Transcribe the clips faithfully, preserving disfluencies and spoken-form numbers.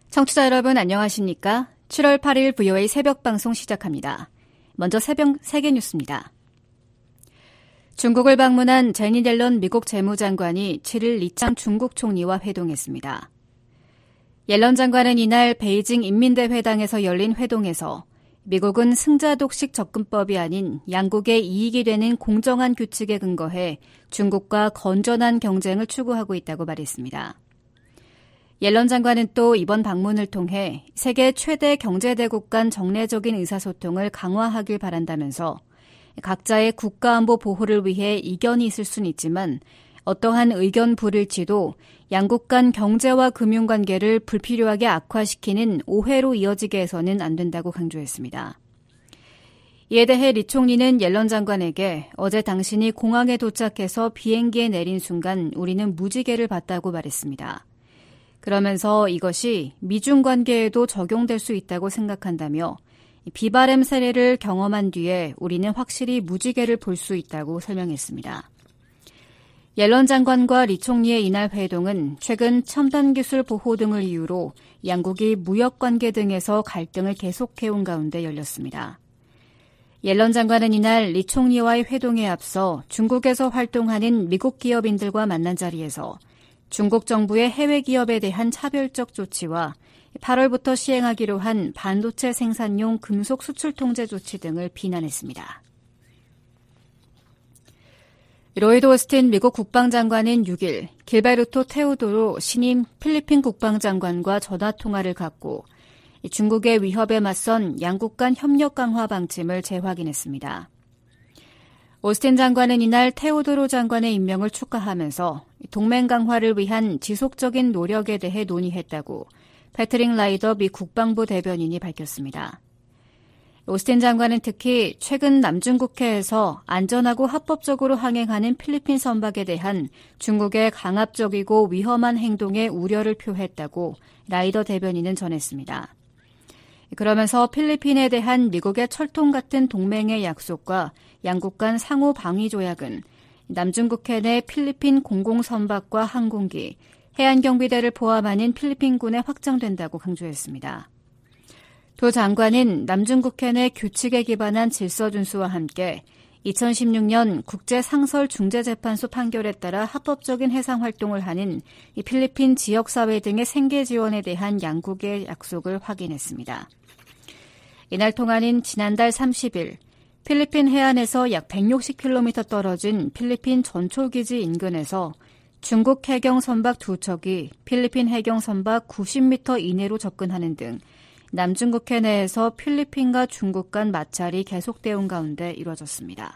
청취자 여러분 안녕하십니까? 칠월 팔일 브이오에이 새벽 방송 시작합니다. 먼저 새벽 세계 뉴스입니다. 중국을 방문한 제니 옐런 미국 재무장관이 칠일 리창 중국 총리와 회동했습니다. 옐런 장관은 이날 베이징 인민대회당에서 열린 회동에서 미국은 승자 독식 접근법이 아닌 양국의 이익이 되는 공정한 규칙에 근거해 중국과 건전한 경쟁을 추구하고 있다고 말했습니다. 옐런 장관은 또 이번 방문을 통해 세계 최대 경제대국 간 정례적인 의사소통을 강화하길 바란다면서 각자의 국가안보 보호를 위해 이견이 있을 수는 있지만 어떠한 의견 불일치도 양국 간 경제와 금융관계를 불필요하게 악화시키는 오해로 이어지게 해서는 안 된다고 강조했습니다. 이에 대해 리 총리는 옐런 장관에게 어제 당신이 공항에 도착해서 비행기에 내린 순간 우리는 무지개를 봤다고 말했습니다. 그러면서 이것이 미중 관계에도 적용될 수 있다고 생각한다며 비바램 세례를 경험한 뒤에 우리는 확실히 무지개를 볼 수 있다고 설명했습니다. 옐런 장관과 리 총리의 이날 회동은 최근 첨단 기술 보호 등을 이유로 양국이 무역 관계 등에서 갈등을 계속해온 가운데 열렸습니다. 옐런 장관은 이날 리 총리와의 회동에 앞서 중국에서 활동하는 미국 기업인들과 만난 자리에서 중국 정부의 해외 기업에 대한 차별적 조치와 팔월부터 시행하기로 한 반도체 생산용 금속 수출 통제 조치 등을 비난했습니다. 로이드 오스틴 미국 국방장관은 육일 길베르토 테오도로 신임 필리핀 국방장관과 전화통화를 갖고 중국의 위협에 맞선 양국 간 협력 강화 방침을 재확인했습니다. 오스틴 장관은 이날 테오도로 장관의 임명을 축하하면서 동맹 강화를 위한 지속적인 노력에 대해 논의했다고 패트릭 라이더 미 국방부 대변인이 밝혔습니다. 오스틴 장관은 특히 최근 남중국해에서 안전하고 합법적으로 항행하는 필리핀 선박에 대한 중국의 강압적이고 위험한 행동에 우려를 표했다고 라이더 대변인은 전했습니다. 그러면서 필리핀에 대한 미국의 철통 같은 동맹의 약속과 양국 간 상호 방위 조약은 남중국해 내 필리핀 공공선박과 항공기, 해안경비대를 포함하는 필리핀군에 확장된다고 강조했습니다. 도 장관은 남중국해 내 규칙에 기반한 질서 준수와 함께 이천십육 년 국제상설중재재판소 판결에 따라 합법적인 해상활동을 하는 필리핀 지역사회 등의 생계 지원에 대한 양국의 약속을 확인했습니다. 이날 통화는 지난달 삼십일 필리핀 해안에서 약 백육십 킬로미터 떨어진 필리핀 전초기지 인근에서 중국 해경 선박 두 척이 필리핀 해경 선박 구십 미터 이내로 접근하는 등 남중국해 내에서 필리핀과 중국 간 마찰이 계속되어 온 가운데 이루어졌습니다.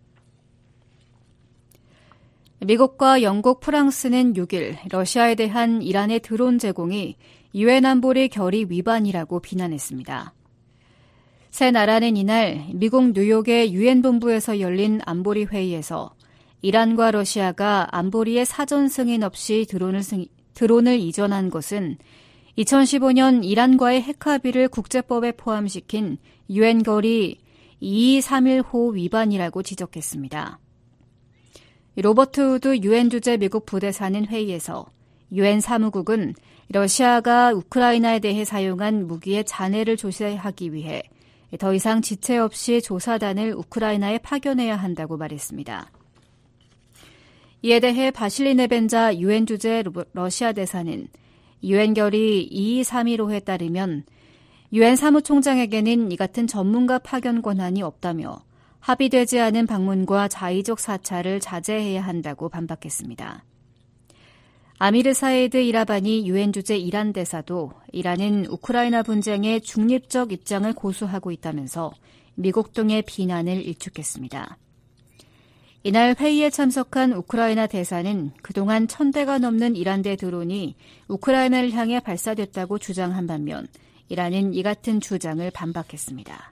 미국과 영국, 프랑스는 육일 러시아에 대한 이란의 드론 제공이 유엔 안보리 결의 위반이라고 비난했습니다. 세 나라는 이날 미국 뉴욕의 유엔 본부에서 열린 안보리 회의에서 이란과 러시아가 안보리의 사전 승인 없이 드론을, 승, 드론을 이전한 것은 이천십오 년 이란과의 핵 합의를 국제법에 포함시킨 유엔 결의 이이삼일 호 위반이라고 지적했습니다. 로버트 우드 유엔 주재 미국 부대사는 회의에서 유엔 사무국은 러시아가 우크라이나에 대해 사용한 무기의 잔해를 조사하기 위해 더 이상 지체 없이 조사단을 우크라이나에 파견해야 한다고 말했습니다. 이에 대해 바실리 네벤자 유엔 주재 러시아 대사는 유엔 결의 이이삼일 호에 따르면 유엔 사무총장에게는 이 같은 전문가 파견 권한이 없다며 합의되지 않은 방문과 자의적 사찰을 자제해야 한다고 반박했습니다. 아미르 사이드 이라바니 유엔 주재 이란 대사도 이란은 우크라이나 분쟁에 중립적 입장을 고수하고 있다면서 미국 등의 비난을 일축했습니다. 이날 회의에 참석한 우크라이나 대사는 그동안 천 대가 넘는 이란대 드론이 우크라이나를 향해 발사됐다고 주장한 반면 이란은 이 같은 주장을 반박했습니다.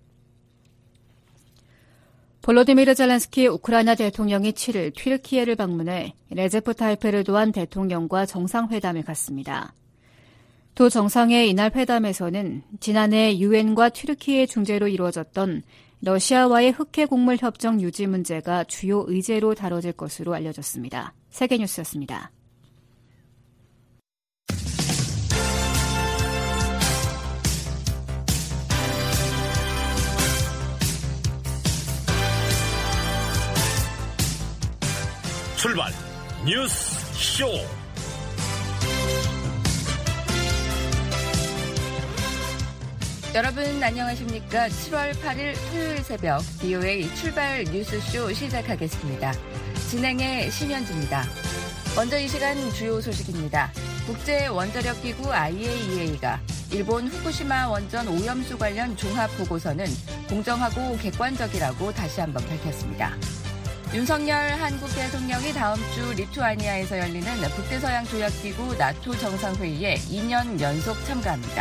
볼로디미르 젤렌스키 우크라이나 대통령이 칠일 튀르키예를 방문해 레제프 타이프 에르도안 대통령과 정상회담을 갖습니다. 두 정상의 이날 회담에서는 지난해 유엔과 튀르키예 중재로 이루어졌던 러시아와의 흑해 곡물 협정 유지 문제가 주요 의제로 다뤄질 것으로 알려졌습니다. 세계뉴스였습니다. 출발 뉴스 쇼. 여러분 안녕하십니까? 칠월 팔일 토요일 새벽 비오에이 출발 뉴스쇼 시작하겠습니다. 진행의 신현주입니다. 먼저 이 시간 주요 소식입니다. 국제원자력기구 아이에이이에이가 일본 후쿠시마 원전 오염수 관련 종합보고서는 공정하고 객관적이라고 다시 한번 밝혔습니다. 윤석열 한국 대통령이 다음 주 리투아니아에서 열리는 북대서양조약기구 나토 정상회의에 이 년 연속 참가합니다.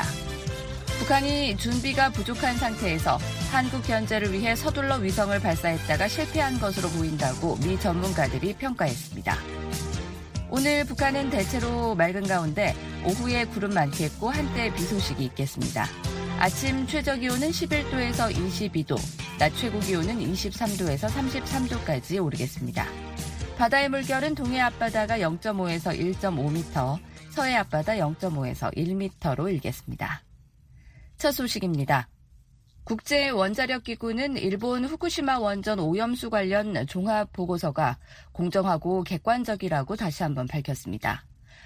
북한이 준비가 부족한 상태에서 한국 견제를 위해 서둘러 위성을 발사했다가 실패한 것으로 보인다고 미 전문가들이 평가했습니다. 오늘 북한은 대체로 맑은 가운데 오후에 구름 많겠고 한때 비 소식이 있겠습니다. 아침 최저기온은 십일 도에서 이십이 도, 낮 최고기온은 이십삼 도에서 삼십삼 도까지 오르겠습니다. 바다의 물결은 동해 앞바다가 영 점 오에서 일 점 오 미터, 서해 앞바다 영 점 오에서 일 미터로 일겠습니다. 첫 소식입니다. 국제원자력기구는 일본 후쿠시마 원전 오염수 관련 종합보고서가 공정하고 객관적이라고 다시 한번 밝혔습니다.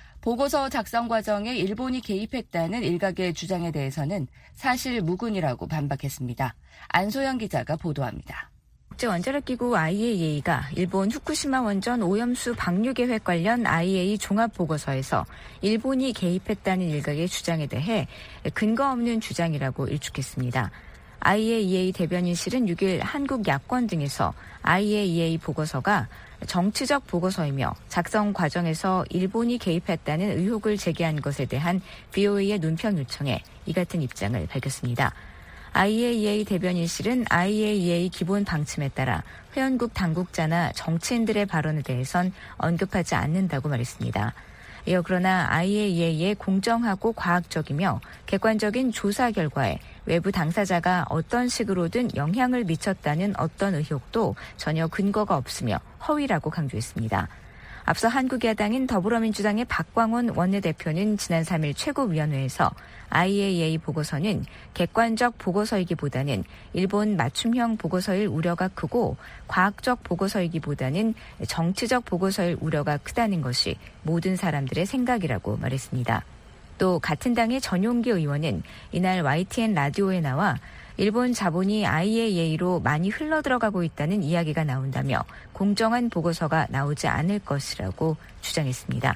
보고서 작성 과정에 일본이 개입했다는 일각의 주장에 대해서는 사실 무근이라고 반박했습니다. 안소영 기자가 보도합니다. 국제원자력기구 아이에이이에이가 일본 후쿠시마 원전 오염수 방류 계획 관련 아이에이이에이 종합보고서에서 일본이 개입했다는 일각의 주장에 대해 근거 없는 주장이라고 일축했습니다. 아이에이이에이 대변인실은 육일 한국 야권 등에서 아이에이이에이 보고서가 정치적 보고서이며 작성 과정에서 일본이 개입했다는 의혹을 제기한 것에 대한 비오에이의 논평 요청에 이 같은 입장을 밝혔습니다. 아이에이이에이 대변인실은 아이에이이에이 기본 방침에 따라 회원국 당국자나 정치인들의 발언에 대해선 언급하지 않는다고 말했습니다. 이어 그러나 아이에이이에이의 공정하고 과학적이며 객관적인 조사 결과에 외부 당사자가 어떤 식으로든 영향을 미쳤다는 어떤 의혹도 전혀 근거가 없으며 허위라고 강조했습니다. 앞서 한국야당인 더불어민주당의 박광원 원내대표는 지난 삼일 최고위원회에서 아이에이이에이 보고서는 객관적 보고서이기보다는 일본 맞춤형 보고서일 우려가 크고 과학적 보고서이기보다는 정치적 보고서일 우려가 크다는 것이 모든 사람들의 생각이라고 말했습니다. 또 같은 당의 전용기 의원은 이날 와이티엔 라디오에 나와 일본 자본이 아이에이이에이로 많이 흘러들어가고 있다는 이야기가 나온다며 공정한 보고서가 나오지 않을 것이라고 주장했습니다.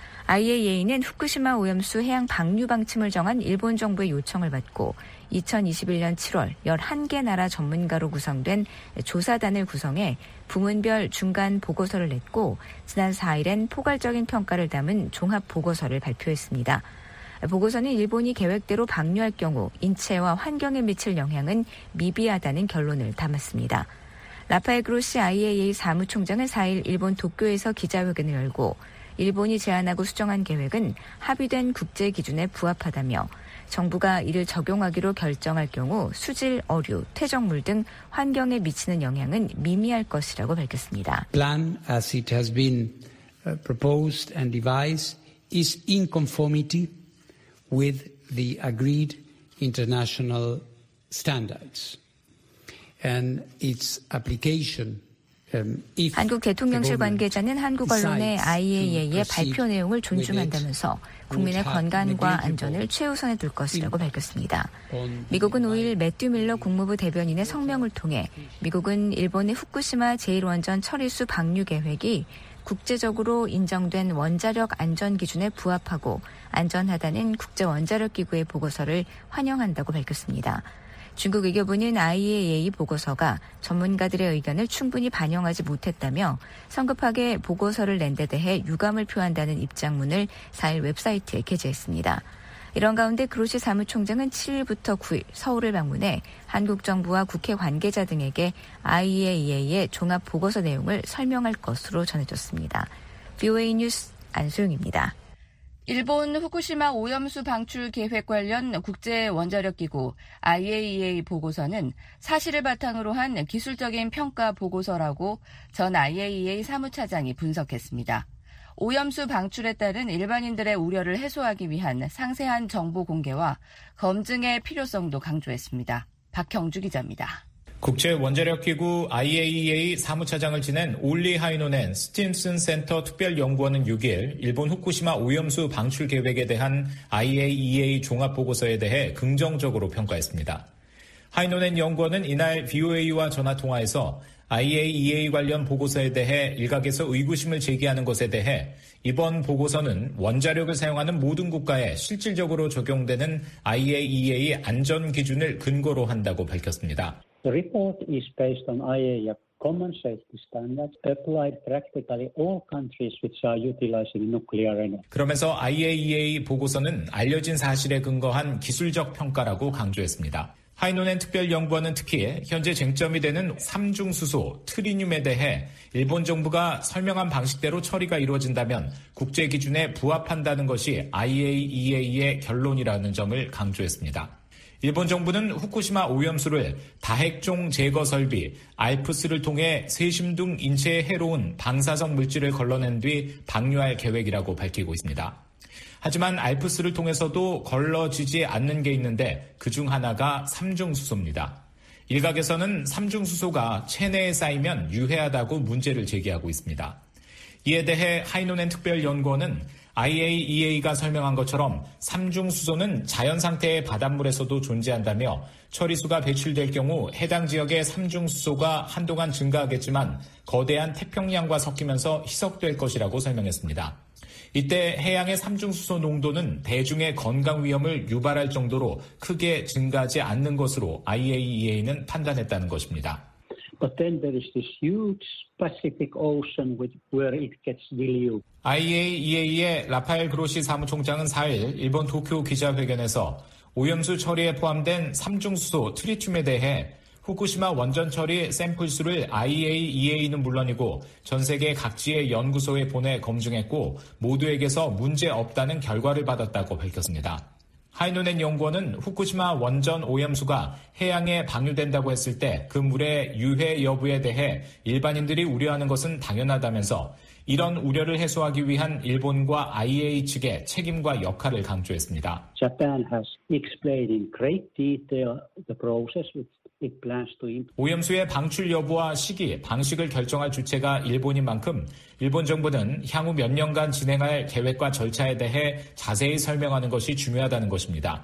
아이에이이에이는 후쿠시마 오염수 해양 방류 방침을 정한 일본 정부의 요청을 받고 이천이십일년 칠월 열한 개 나라 전문가로 구성된 조사단을 구성해 부문별 중간 보고서를 냈고 지난 사일엔 포괄적인 평가를 담은 종합 보고서를 발표했습니다. 보고서는 일본이 계획대로 방류할 경우 인체와 환경에 미칠 영향은 미비하다는 결론을 담았습니다. 라파엘 그로시 아이에이이에이 사무총장은 사일 일본 도쿄에서 기자회견을 열고 일본이 제안하고 수정한 계획은 합의된 국제 기준에 부합하다며 정부가 이를 적용하기로 결정할 경우 수질, 어류, 퇴적물 등 환경에 미치는 영향은 미미할 것이라고 밝혔습니다. Plan as it has been proposed and devised is in conformity with the agreed international standards and its application. Um, 한국 대통령실 관계자는 한국 언론의 아이에이이에이의 발표 내용을 존중한다면서 국민의 건강과 안전을 최우선에 둘 것이라고 밝혔습니다. 미국은 오일 매튜 밀러 국무부 대변인의 성명을 통해 미국은 일본의 후쿠시마 제일 원전 처리수 방류 계획이 국제적으로 인정된 원자력 안전 기준에 부합하고 안전하다는 국제원자력기구의 보고서를 환영한다고 밝혔습니다. 중국 외교부는 아이에이이에이 보고서가 전문가들의 의견을 충분히 반영하지 못했다며 성급하게 보고서를 낸 데 대해 유감을 표한다는 입장문을 사일 웹사이트에 게재했습니다. 이런 가운데 그로시 사무총장은 칠일부터 구일 서울을 방문해 한국 정부와 국회 관계자 등에게 아이에이이에이의 종합 보고서 내용을 설명할 것으로 전해졌습니다. 비오에이 뉴스 안소영입니다. 일본 후쿠시마 오염수 방출 계획 관련 국제원자력기구 아이에이이에이 보고서는 사실을 바탕으로 한 기술적인 평가 보고서라고 전 아이에이이에이 사무차장이 분석했습니다. 오염수 방출에 따른 일반인들의 우려를 해소하기 위한 상세한 정보 공개와 검증의 필요성도 강조했습니다. 박형주 기자입니다. 국제원자력기구 아이에이이에이 사무차장을 지낸 올리 하이노넨 스팀슨 센터 특별연구원은 육 일 일본 후쿠시마 오염수 방출 계획에 대한 아이에이이에이 종합보고서에 대해 긍정적으로 평가했습니다. 하이노넨 연구원은 이날 브이오에이와 전화통화에서 아이에이이에이 관련 보고서에 대해 일각에서 의구심을 제기하는 것에 대해 이번 보고서는 원자력을 사용하는 모든 국가에 실질적으로 적용되는 아이에이이에이 안전 기준을 근거로 한다고 밝혔습니다. The report is based on 아이에이이에이 common safety standards applied practically all countries which are utilizing nuclear energy. 그러면서 아이에이이에이 보고서는 알려진 사실에 근거한 기술적 평가라고 강조했습니다. 하이노넨 특별연구원은 특히 현재 쟁점이 되는 삼중수소, 트리늄에 대해 일본 정부가 설명한 방식대로 처리가 이루어진다면 국제 기준에 부합한다는 것이 아이에이이에이의 결론이라는 점을 강조했습니다. 일본 정부는 후쿠시마 오염수를 다핵종 제거 설비 알프스를 통해 세심 등 인체에 해로운 방사성 물질을 걸러낸 뒤 방류할 계획이라고 밝히고 있습니다. 하지만 알프스를 통해서도 걸러지지 않는 게 있는데 그중 하나가 삼중수소입니다. 일각에서는 삼중수소가 체내에 쌓이면 유해하다고 문제를 제기하고 있습니다. 이에 대해 하이노넨 특별연구원은 아이에이이에이가 설명한 것처럼 삼중수소는 자연 상태의 바닷물에서도 존재한다며 처리수가 배출될 경우 해당 지역의 삼중수소가 한동안 증가하겠지만 거대한 태평양과 섞이면서 희석될 것이라고 설명했습니다. 이때 해양의 삼중수소 농도는 대중의 건강 위험을 유발할 정도로 크게 증가하지 않는 것으로 아이에이이에이는 판단했다는 것입니다. But then there is this huge Pacific Ocean where it gets diluted. 아이에이이에이의 라파엘 그로시 사무총장은 사 일 일본 도쿄 기자회견에서 오염수 처리에 포함된 삼중수소 트리튬에 대해 후쿠시마 원전 처리 샘플 수를 아이에이이에이는 물론이고 전 세계 각지의 연구소에 보내 검증했고 모두에게서 문제 없다는 결과를 받았다고 밝혔습니다. 하이노넨 연구원은 후쿠시마 원전 오염수가 해양에 방류된다고 했을 때 그 물의 유해 여부에 대해 일반인들이 우려하는 것은 당연하다면서 이런 우려를 해소하기 위한 일본과 아이에이이에이 측의 책임과 역할을 강조했습니다. Japan has explained in great detail the process which it plans to implement. 오염수의 방출 여부와 시기, 방식을 결정할 주체가 일본인 만큼 일본 정부는 향후 몇 년간 진행할 계획과 절차에 대해 자세히 설명하는 것이 중요하다는 것입니다.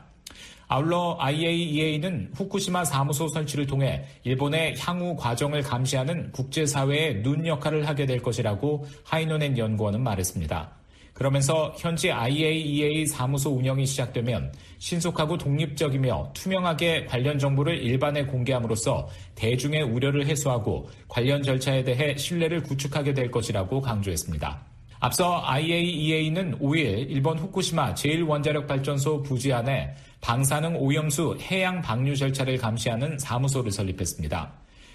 아울러 아이에이이에이는 후쿠시마 사무소 설치를 통해 일본의 향후 과정을 감시하는 국제사회의 눈 역할을 하게 될 것이라고 하이노넨 연구원은 말했습니다. 그러면서 현지 아이에이이에이 사무소 운영이 시작되면 신속하고 독립적이며 투명하게 관련 정보를 일반에 공개함으로써 대중의 우려를 해소하고 관련 절차에 대해 신뢰를 구축하게 될 것이라고 강조했습니다. 앞서 아이에이이에이는 오 일 일본 후쿠시마 제일 원자력 발전소 부지 안에 방사능 오염수 해양 방류 절차를 감시하는 사무소를 설립했습니다.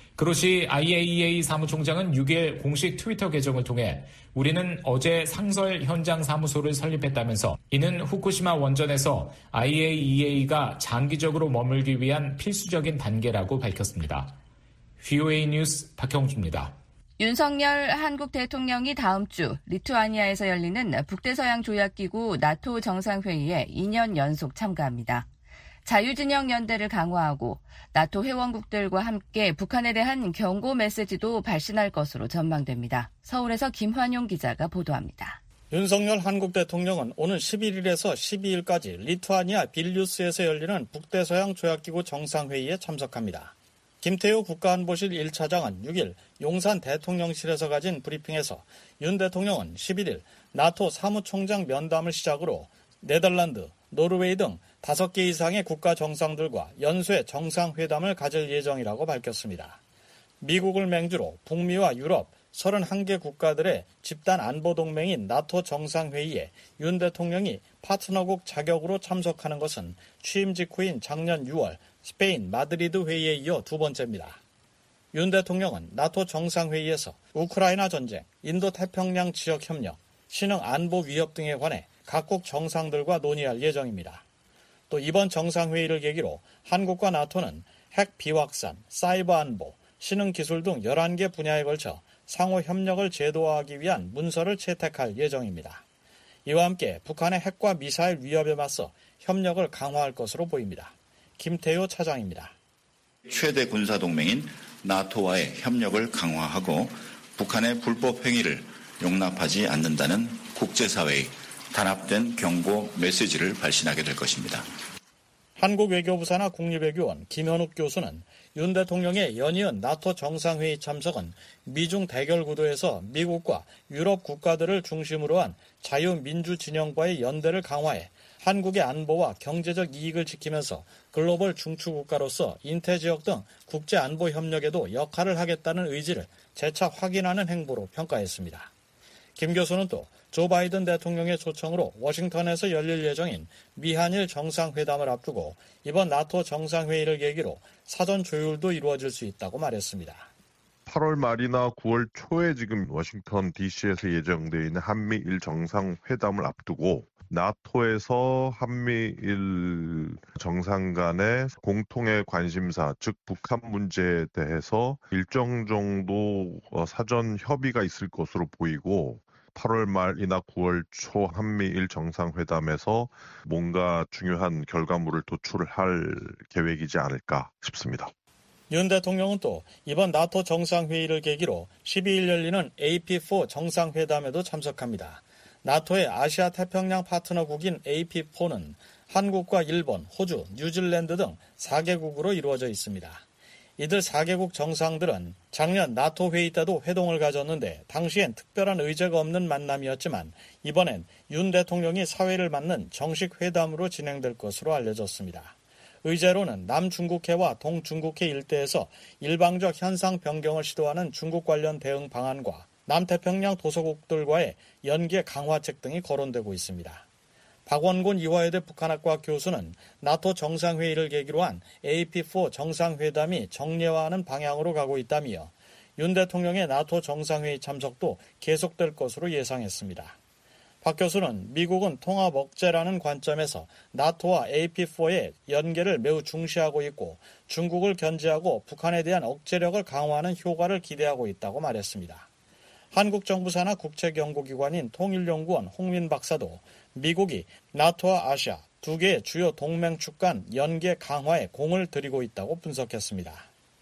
그로시 아이에이이에이 사무총장은 육 일 공식 트위터 계정을 통해 우리는 어제 상설 현장 사무소를 설립했다면서 이는 후쿠시마 원전에서 아이에이이에이가 장기적으로 머물기 위한 필수적인 단계라고 밝혔습니다. 브이오에이 뉴스 박형주입니다. 윤석열 한국 대통령이 다음 주 리투아니아에서 열리는 북대서양 조약기구 나토 정상회의에 이 년 연속 참가합니다. 자유진영 연대를 강화하고 나토 회원국들과 함께 북한에 대한 경고 메시지도 발신할 것으로 전망됩니다. 서울에서 김환용 기자가 보도합니다. 윤석열 한국 대통령은 오는 십일 일에서 십이 일까지 리투아니아 빌뉴스에서 열리는 북대서양 조약기구 정상회의에 참석합니다. 김태효 국가안보실 일 차장은 육 일 용산 대통령실에서 가진 브리핑에서 윤 대통령은 십일 일 나토 사무총장 면담을 시작으로 네덜란드, 노르웨이 등 다섯 개 이상의 국가 정상들과 연쇄 정상회담을 가질 예정이라고 밝혔습니다. 미국을 맹주로 북미와 유럽 서른한 개 국가들의 집단 안보 동맹인 나토 정상회의에 윤 대통령이 파트너국 자격으로 참석하는 것은 취임 직후인 작년 유월 스페인 마드리드 회의에 이어 두 번째입니다. 윤 대통령은 나토 정상회의에서 우크라이나 전쟁, 인도태평양 지역 협력, 신흥 안보 위협 등에 관해 각국 정상들과 논의할 예정입니다. 또 이번 정상회의를 계기로 한국과 나토는 핵 비확산, 사이버 안보, 신흥 기술 등 열한 개 분야에 걸쳐 상호 협력을 제도화하기 위한 문서를 채택할 예정입니다. 이와 함께 북한의 핵과 미사일 위협에 맞서 협력을 강화할 것으로 보입니다. 김태효 차장입니다. 최대 군사동맹인 나토와의 협력을 강화하고 북한의 불법 행위를 용납하지 않는다는 국제사회의 단합된 경고 메시지를 발신하게 될 것입니다. 한국 외교부 산하 국립외교원 김현욱 교수는 윤 대통령의 연이은 나토 정상회의 참석은 미중 대결 구도에서 미국과 유럽 국가들을 중심으로 한 자유민주 진영과의 연대를 강화해 한국의 안보와 경제적 이익을 지키면서 글로벌 중추국가로서 인태지역 등 국제안보 협력에도 역할을 하겠다는 의지를 재차 확인하는 행보로 평가했습니다. 김 교수는 또 조 바이든 대통령의 초청으로 워싱턴에서 열릴 예정인 미한일 정상회담을 앞두고 이번 나토 정상회의를 계기로 사전 조율도 이루어질 수 있다고 말했습니다. 팔월 말이나 구월 초에 지금 워싱턴 디씨에서 예정되어 있는 한미일 정상회담을 앞두고 나토에서 한미일 정상 간의 공통의 관심사, 즉 북한 문제에 대해서 일정 정도 사전 협의가 있을 것으로 보이고 팔월 말이나 구월 초 한미일 정상회담에서 뭔가 중요한 결과물을 도출을 할 계획이지 않을까 싶습니다. 윤 대통령은 또 이번 나토 정상회의를 계기로 십이 일 열리는 에이피 사 정상회담에도 참석합니다. 나토의 아시아 태평양 파트너국인 에이피 사는 한국과 일본, 호주, 뉴질랜드 등 사 개국으로 이루어져 있습니다. 이들 사 개국 정상들은 작년 나토 회의 때도 회동을 가졌는데 당시엔 특별한 의제가 없는 만남이었지만 이번엔 윤 대통령이 사회를 맡는 정식 회담으로 진행될 것으로 알려졌습니다. 의제로는 남중국해와 동중국해 일대에서 일방적 현상 변경을 시도하는 중국 관련 대응 방안과 남태평양 도서국들과의 연계 강화책 등이 거론되고 있습니다. 박원곤 이화여대 북한학과 교수는 나토 정상회의를 계기로 한 에이피 사 정상회담이 정례화하는 방향으로 가고 있다며 윤 대통령의 나토 정상회의 참석도 계속될 것으로 예상했습니다. 박 교수는 미국은 통합 억제라는 관점에서 나토와 에이피 사의 연계를 매우 중시하고 있고 중국을 견제하고 북한에 대한 억제력을 강화하는 효과를 기대하고 있다고 말했습니다. 한국 정부 산하 국책연구기관인 통일연구원 홍민 박사도 미국이 나토와 아시아 두 개의 주요 동맹축 간 연계 강화에 공을 들이고 있다고 분석했습니다.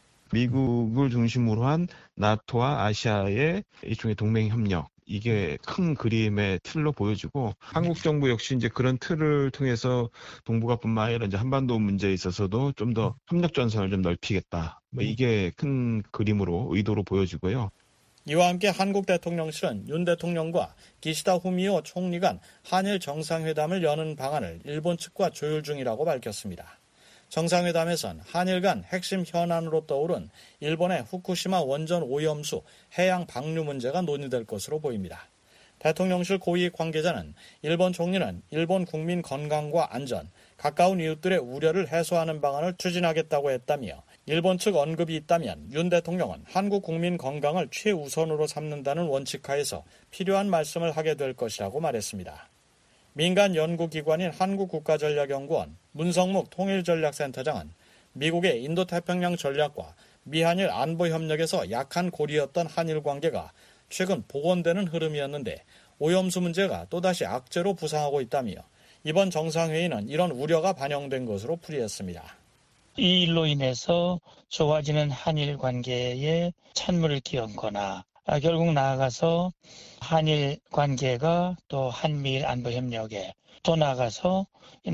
미국을 중심으로 한 나토와 아시아의 일종의 동맹협력, 이게 큰 그림의 틀로 보여지고 한국 정부 역시 이제 그런 틀을 통해서 동북아뿐만 아니라 이제 한반도 문제에 있어서도 좀 더 협력 전선을 좀 넓히겠다. 뭐 이게 큰 그림으로 의도로 보여지고요. 이와 함께 한국 대통령실은 윤 대통령과 기시다 후미오 총리 간 한일 정상회담을 여는 방안을 일본 측과 조율 중이라고 밝혔습니다. 정상회담에선 한일 간 핵심 현안으로 떠오른 일본의 후쿠시마 원전 오염수 해양 방류 문제가 논의될 것으로 보입니다. 대통령실 고위 관계자는 일본 총리는 일본 국민 건강과 안전, 가까운 이웃들의 우려를 해소하는 방안을 추진하겠다고 했다며 일본 측 언급이 있다면 윤 대통령은 한국 국민 건강을 최우선으로 삼는다는 원칙하에서 필요한 말씀을 하게 될 것이라고 말했습니다. 민간 연구기관인 한국국가전략연구원 문성묵 통일전략센터장은 미국의 인도태평양 전략과 미한일 안보협력에서 약한 고리였던 한일 관계가 최근 복원되는 흐름이었는데 오염수 문제가 또다시 악재로 부상하고 있다며 이번 정상회의는 이런 우려가 반영된 것으로 풀이했습니다. 이 일로 인해서 좋아지는 한일 관계에 찬물을 끼얹거나 아, 결국 나아가서 한일 관계가 또 한미일 안보협력에 또 나아가서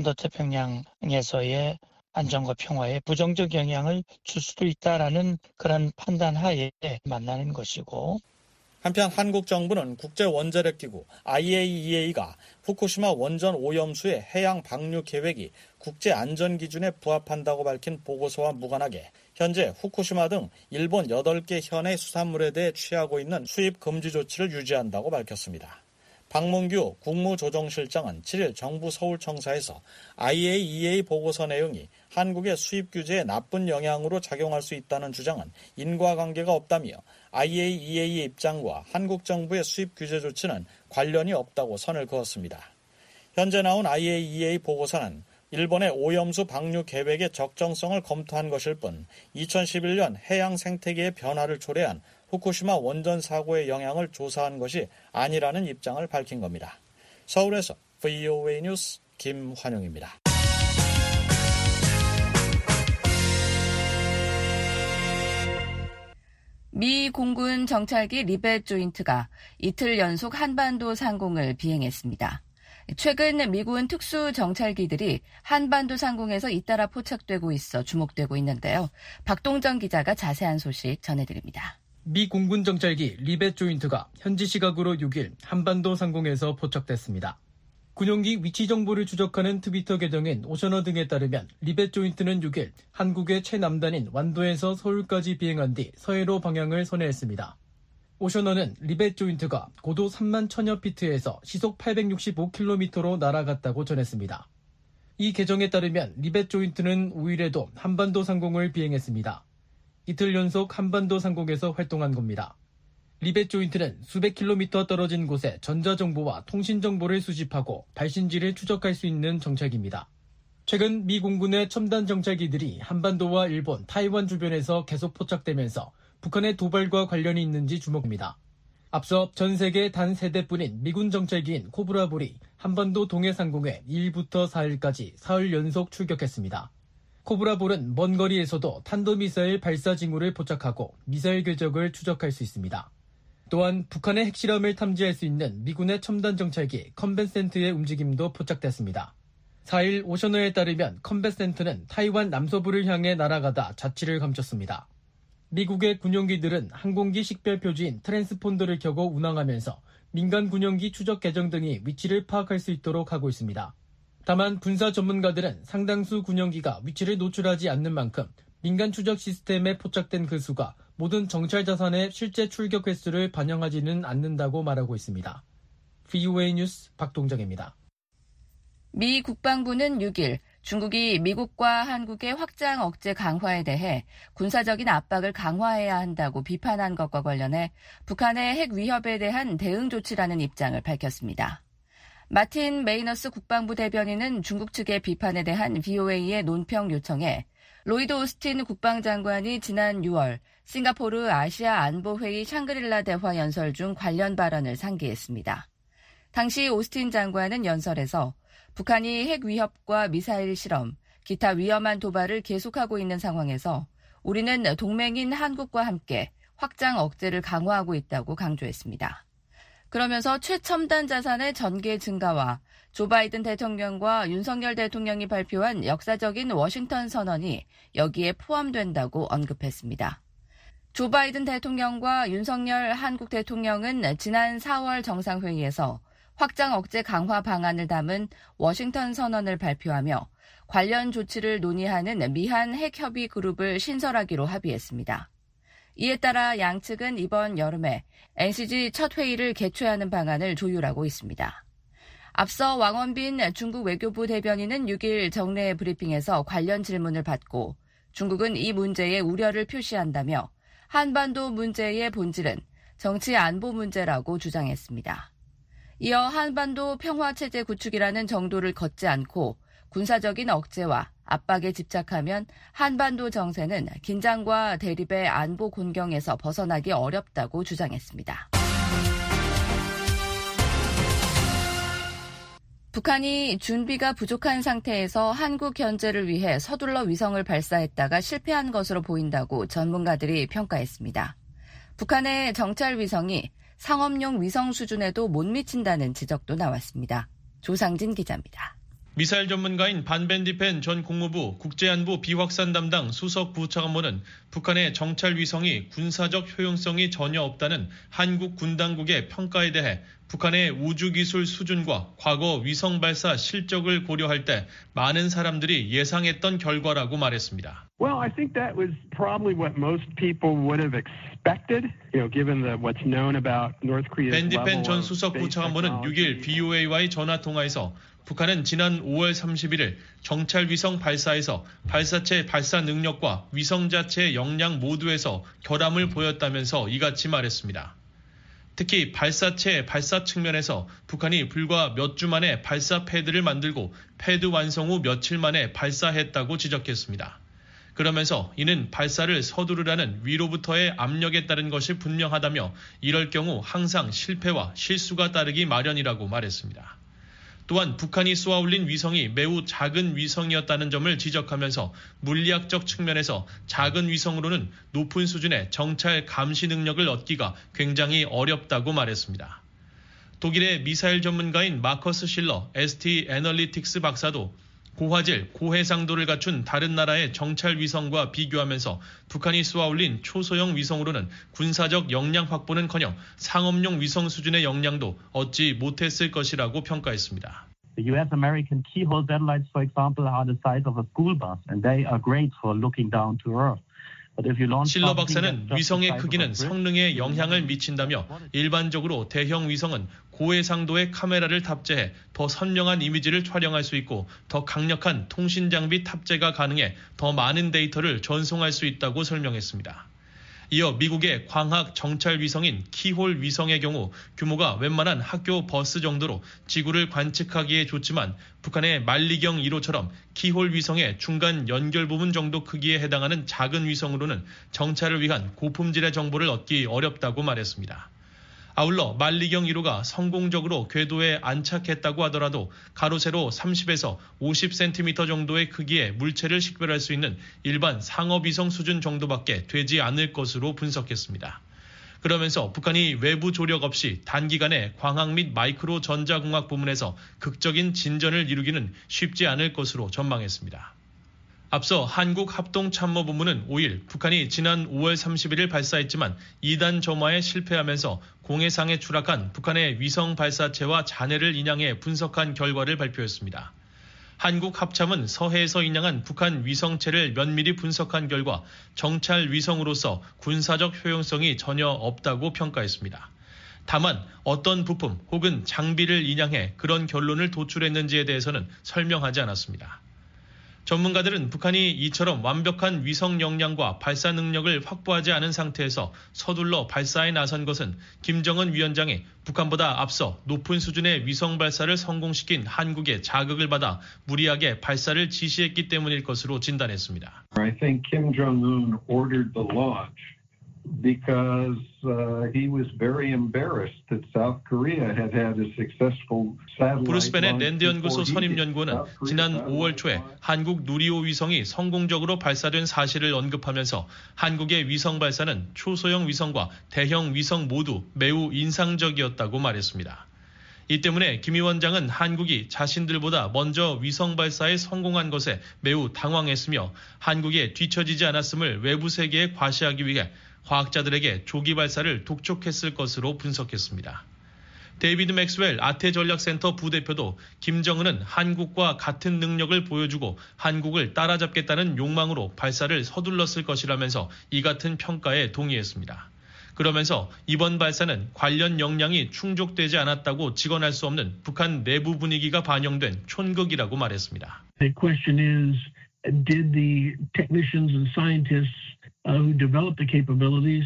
인도태평양에서의 안정과 평화에 부정적 영향을 줄 수도 있다라는 그런 판단하에 만나는 것이고 한편 한국 정부는 국제원자력기구 아이에이이에이가 후쿠시마 원전 오염수의 해양 방류 계획이 국제안전기준에 부합한다고 밝힌 보고서와 무관하게 현재 후쿠시마 등 일본 여덟 개 현해 수산물에 대해 취하고 있는 수입 금지 조치를 유지한다고 밝혔습니다. 박문규 국무조정실장은 칠 일 정부 서울청사에서 아이에이이에이 보고서 내용이 한국의 수입 규제에 나쁜 영향으로 작용할 수 있다는 주장은 인과관계가 없다며 아이에이이에이의 입장과 한국 정부의 수입 규제 조치는 관련이 없다고 선을 그었습니다. 현재 나온 아이에이이에이 보고서는 일본의 오염수 방류 계획의 적정성을 검토한 것일 뿐 이천십일 년 해양 생태계의 변화를 초래한 후쿠시마 원전 사고의 영향을 조사한 것이 아니라는 입장을 밝힌 겁니다. 서울에서 브이오에이 뉴스 김환용입니다. 미 공군 정찰기 리벳 조인트가 이틀 연속 한반도 상공을 비행했습니다. 최근 미군 특수 정찰기들이 한반도 상공에서 잇따라 포착되고 있어 주목되고 있는데요. 박동정 기자가 자세한 소식 전해드립니다. 미 공군 정찰기 리벳 조인트가 현지 시각으로 육 일 한반도 상공에서 포착됐습니다. 군용기 위치 정보를 추적하는 트위터 계정인 오셔너 등에 따르면 리벳 조인트는 육 일 한국의 최남단인 완도에서 서울까지 비행한 뒤 서해로 방향을 선회했습니다. 오셔너는 리벳 조인트가 고도 삼만 천여 피트에서 시속 팔백육십오 킬로미터로 날아갔다고 전했습니다. 이 계정에 따르면 리벳 조인트는 오 일에도 한반도 상공을 비행했습니다. 이틀 연속 한반도 상공에서 활동한 겁니다. 리벳 조인트는 수백 킬로미터 떨어진 곳에 전자정보와 통신정보를 수집하고 발신지를 추적할 수 있는 정찰기입니다. 최근 미 공군의 첨단 정찰기들이 한반도와 일본, 타이완 주변에서 계속 포착되면서 북한의 도발과 관련이 있는지 주목합니다. 앞서 전 세계 단 세 대뿐인 미군 정찰기인 코브라볼이 한반도 동해상공에 이 일부터 사 일까지 사흘 연속 출격했습니다. 코브라볼은 먼 거리에서도 탄도미사일 발사 징후를 포착하고 미사일 궤적을 추적할 수 있습니다. 또한 북한의 핵실험을 탐지할 수 있는 미군의 첨단 정찰기 컴뱃센트의 움직임도 포착됐습니다. 사 일 오셔너에 따르면 컴뱃센트는 타이완 남서부를 향해 날아가다 자취를 감췄습니다. 미국의 군용기들은 항공기 식별 표지인 트랜스폰더를 켜고 운항하면서 민간 군용기 추적 계정 등이 위치를 파악할 수 있도록 하고 있습니다. 다만 군사 전문가들은 상당수 군용기가 위치를 노출하지 않는 만큼 민간 추적 시스템에 포착된 그 수가 모든 정찰 자산의 실제 출격 횟수를 반영하지는 않는다고 말하고 있습니다. 브이오에이 뉴스 박동정입니다. 미 국방부는 육 일 중국이 미국과 한국의 확장 억제 강화에 대해 군사적인 압박을 강화해야 한다고 비판한 것과 관련해 북한의 핵 위협에 대한 대응 조치라는 입장을 밝혔습니다. 마틴 메이너스 국방부 대변인은 중국 측의 비판에 대한 브이오에이의 논평 요청에 로이드 오스틴 국방장관이 지난 유월 싱가포르 아시아 안보회의 샹그릴라 대화 연설 중 관련 발언을 상기했습니다. 당시 오스틴 장관은 연설에서 북한이 핵 위협과 미사일 실험, 기타 위험한 도발을 계속하고 있는 상황에서 우리는 동맹인 한국과 함께 확장 억제를 강화하고 있다고 강조했습니다. 그러면서 최첨단 자산의 전개 증가와 조 바이든 대통령과 윤석열 대통령이 발표한 역사적인 워싱턴 선언이 여기에 포함된다고 언급했습니다. 조 바이든 대통령과 윤석열 한국 대통령은 지난 사월 정상회의에서 확장 억제 강화 방안을 담은 워싱턴 선언을 발표하며 관련 조치를 논의하는 미한 핵협의 그룹을 신설하기로 합의했습니다. 이에 따라 양측은 이번 여름에 엔시지 첫 회의를 개최하는 방안을 조율하고 있습니다. 앞서 왕원빈 중국 외교부 대변인은 육 일 정례 브리핑에서 관련 질문을 받고 중국은 이 문제에 우려를 표시한다며 한반도 문제의 본질은 정치 안보 문제라고 주장했습니다. 이어 한반도 평화체제 구축이라는 정도를 걷지 않고 군사적인 억제와 압박에 집착하면 한반도 정세는 긴장과 대립의 안보 곤경에서 벗어나기 어렵다고 주장했습니다. 북한이 준비가 부족한 상태에서 한국 견제를 위해 서둘러 위성을 발사했다가 실패한 것으로 보인다고 전문가들이 평가했습니다. 북한의 정찰 위성이 상업용 위성 수준에도 못 미친다는 지적도 나왔습니다. 조상진 기자입니다. 미사일 전문가인 반벤디펜 전 국무부 국제안보 비확산 담당 수석 부차관보는 북한의 정찰 위성이 군사적 효용성이 전혀 없다는 한국 군 당국의 평가에 대해 북한의 우주기술 수준과 과거 위성 발사 실적을 고려할 때 많은 사람들이 예상했던 결과라고 말했습니다. Well, I think that was probably what most people would have expected, you know, given the what's known about North Korea's level of 밴디펜 전 수석 부차관보는 육 일 브이오에이와의 전화 통화에서 북한은 지난 오월 삼십일일 정찰 위성 발사에서 발사체 발사 능력과 위성 자체의 역량 모두에서 결함을 보였다면서 이같이 말했습니다. 특히 발사체 발사 측면에서 북한이 불과 몇 주 만에 발사 패드를 만들고 패드 완성 후 며칠 만에 발사했다고 지적했습니다. 그러면서 이는 발사를 서두르라는 위로부터의 압력에 따른 것이 분명하다며 이럴 경우 항상 실패와 실수가 따르기 마련이라고 말했습니다. 또한 북한이 쏘아 올린 위성이 매우 작은 위성이었다는 점을 지적하면서 물리학적 측면에서 작은 위성으로는 높은 수준의 정찰 감시 능력을 얻기가 굉장히 어렵다고 말했습니다. 독일의 미사일 전문가인 마커스 실러 에스티 애널리틱스 박사도 고화질, 고해상도를 갖춘 다른 나라의 정찰 위성과 비교하면서 북한이 쏘아올린 초소형 위성으로는 군사적 역량 확보는커녕 상업용 위성 수준의 역량도 얻지 못했을 것이라고 평가했습니다. The U S American keyhole satellites, for example, are the size of a school bus, and they are great for looking down to Earth. 실러 박사는 위성의 크기는 성능에 영향을 미친다며 일반적으로 대형 위성은 고해상도의 카메라를 탑재해 더 선명한 이미지를 촬영할 수 있고 더 강력한 통신 장비 탑재가 가능해 더 많은 데이터를 전송할 수 있다고 설명했습니다. 이어 미국의 광학 정찰 위성인 키홀 위성의 경우 규모가 웬만한 학교 버스 정도로 지구를 관측하기에 좋지만 북한의 만리경 일 호처럼 키홀 위성의 중간 연결 부분 정도 크기에 해당하는 작은 위성으로는 정찰을 위한 고품질의 정보를 얻기 어렵다고 말했습니다. 아울러 만리경 일 호가 성공적으로 궤도에 안착했다고 하더라도 가로 세로 삼십에서 오십 센티미터 정도의 크기의 물체를 식별할 수 있는 일반 상업위성 수준 정도밖에 되지 않을 것으로 분석했습니다. 그러면서 북한이 외부 조력 없이 단기간에 광학 및 마이크로 전자공학 부문에서 극적인 진전을 이루기는 쉽지 않을 것으로 전망했습니다. 앞서 한국합동참모본부는 오 일 북한이 지난 오월 삼십일일 발사했지만 이 단 점화에 실패하면서 공해상에 추락한 북한의 위성 발사체와 잔해를 인양해 분석한 결과를 발표했습니다. 한국합참은 서해에서 인양한 북한 위성체를 면밀히 분석한 결과 정찰 위성으로서 군사적 효용성이 전혀 없다고 평가했습니다. 다만 어떤 부품 혹은 장비를 인양해 그런 결론을 도출했는지에 대해서는 설명하지 않았습니다. 전문가들은 북한이 이처럼 완벽한 위성 역량과 발사 능력을 확보하지 않은 상태에서 서둘러 발사에 나선 것은 김정은 위원장이 북한보다 앞서 높은 수준의 위성 발사를 성공시킨 한국의 자극을 받아 무리하게 발사를 지시했기 때문일 것으로 진단했습니다. I think Kim Jong-un ordered the launch because uh, he was very embarrassed that South Korea had had a successful satellite. 브루스 베넷 랜드 연구소 선임 연구원은 지난 오월 초에 한국 누리호 위성이 성공적으로 발사된 사실을 언급하면서 한국의 위성 발사는 초소형 위성과 대형 위성 모두 매우 인상적이었다고 말했습니다. 이 때문에 김 위원장은 한국이 자신들보다 먼저 위성 발사에 성공한 것에 매우 당황했으며 한국에 뒤처지지 않았음을 외부 세계에 과시하기 위해 과학자들에게 조기 발사를 독촉했을 것으로 분석했습니다. 데이비드 맥스웰 아태전략센터 부대표도 김정은은 한국과 같은 능력을 보여주고 한국을 따라잡겠다는 욕망으로 발사를 서둘렀을 것이라면서 이 같은 평가에 동의했습니다. 그러면서 이번 발사는 관련 역량이 충족되지 않았다고 직언할 수 없는 북한 내부 분위기가 반영된 촌극이라고 말했습니다. The question is, did the technicians and scientists who developed the capabilities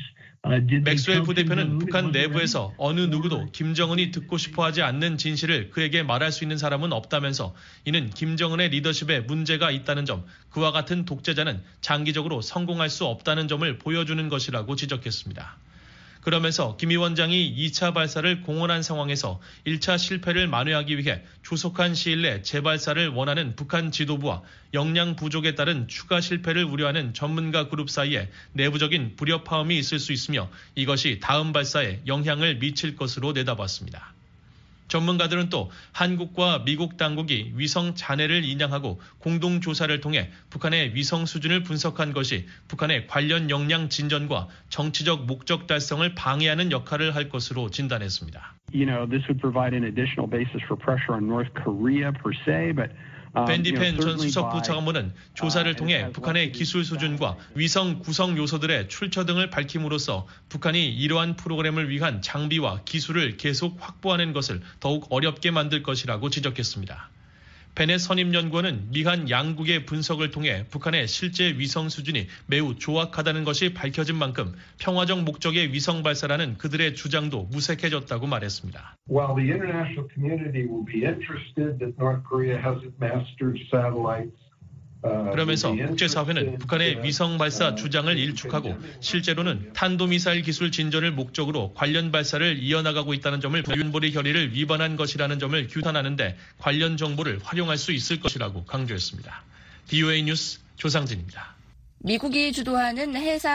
맥스웰 부대표는 북한 내부에서 어느 누구도 김정은이 듣고 싶어하지 않는 진실을 그에게 말할 수 있는 사람은 없다면서 이는 김정은의 리더십에 문제가 있다는 점, 그와 같은 독재자는 장기적으로 성공할 수 없다는 점을 보여주는 것이라고 지적했습니다. 그러면서 김 위원장이 이 차 발사를 공언한 상황에서 일 차 실패를 만회하기 위해 조속한 시일 내 재발사를 원하는 북한 지도부와 역량 부족에 따른 추가 실패를 우려하는 전문가 그룹 사이에 내부적인 불협화음이 있을 수 있으며 이것이 다음 발사에 영향을 미칠 것으로 내다봤습니다. 전문가들은 또 한국과 미국 당국이 위성 잔해를 인양하고 공동조사를 통해 북한의 위성 수준을 분석한 것이 북한의 관련 역량 진전과 정치적 목적 달성을 방해하는 역할을 할 것으로 진단했습니다. You know, this would provide an additional basis for pressure on North Korea per se, but 밴디펜 전 수석부 차관보는 조사를 통해 북한의 기술 수준과 위성 구성 요소들의 출처 등을 밝힘으로써 북한이 이러한 프로그램을 위한 장비와 기술을 계속 확보하는 것을 더욱 어렵게 만들 것이라고 지적했습니다. 베넷 선임 연구원은 미한 양국의 분석을 통해 북한의 실제 위성 수준이 매우 조악하다는 것이 밝혀진 만큼 평화적 목적의 위성 발사라는 그들의 주장도 무색해졌다고 말했습니다. While the international community will be interested that North Korea hasn't mastered satellites 그러면서 국제사회는 북한의 위성 발사 주장을 일축하고 실제로는 탄도미사일 기술 진전을 목적으로 관련 발사를 이어나가고 있다는 점을 윤보리 결의를 위반한 것이라는 점을 규탄하는데 관련 정보를 활용할 수 있을 것이라고 강조했습니다. 비오에이 뉴스 조상진입니다. 미국이 주도하는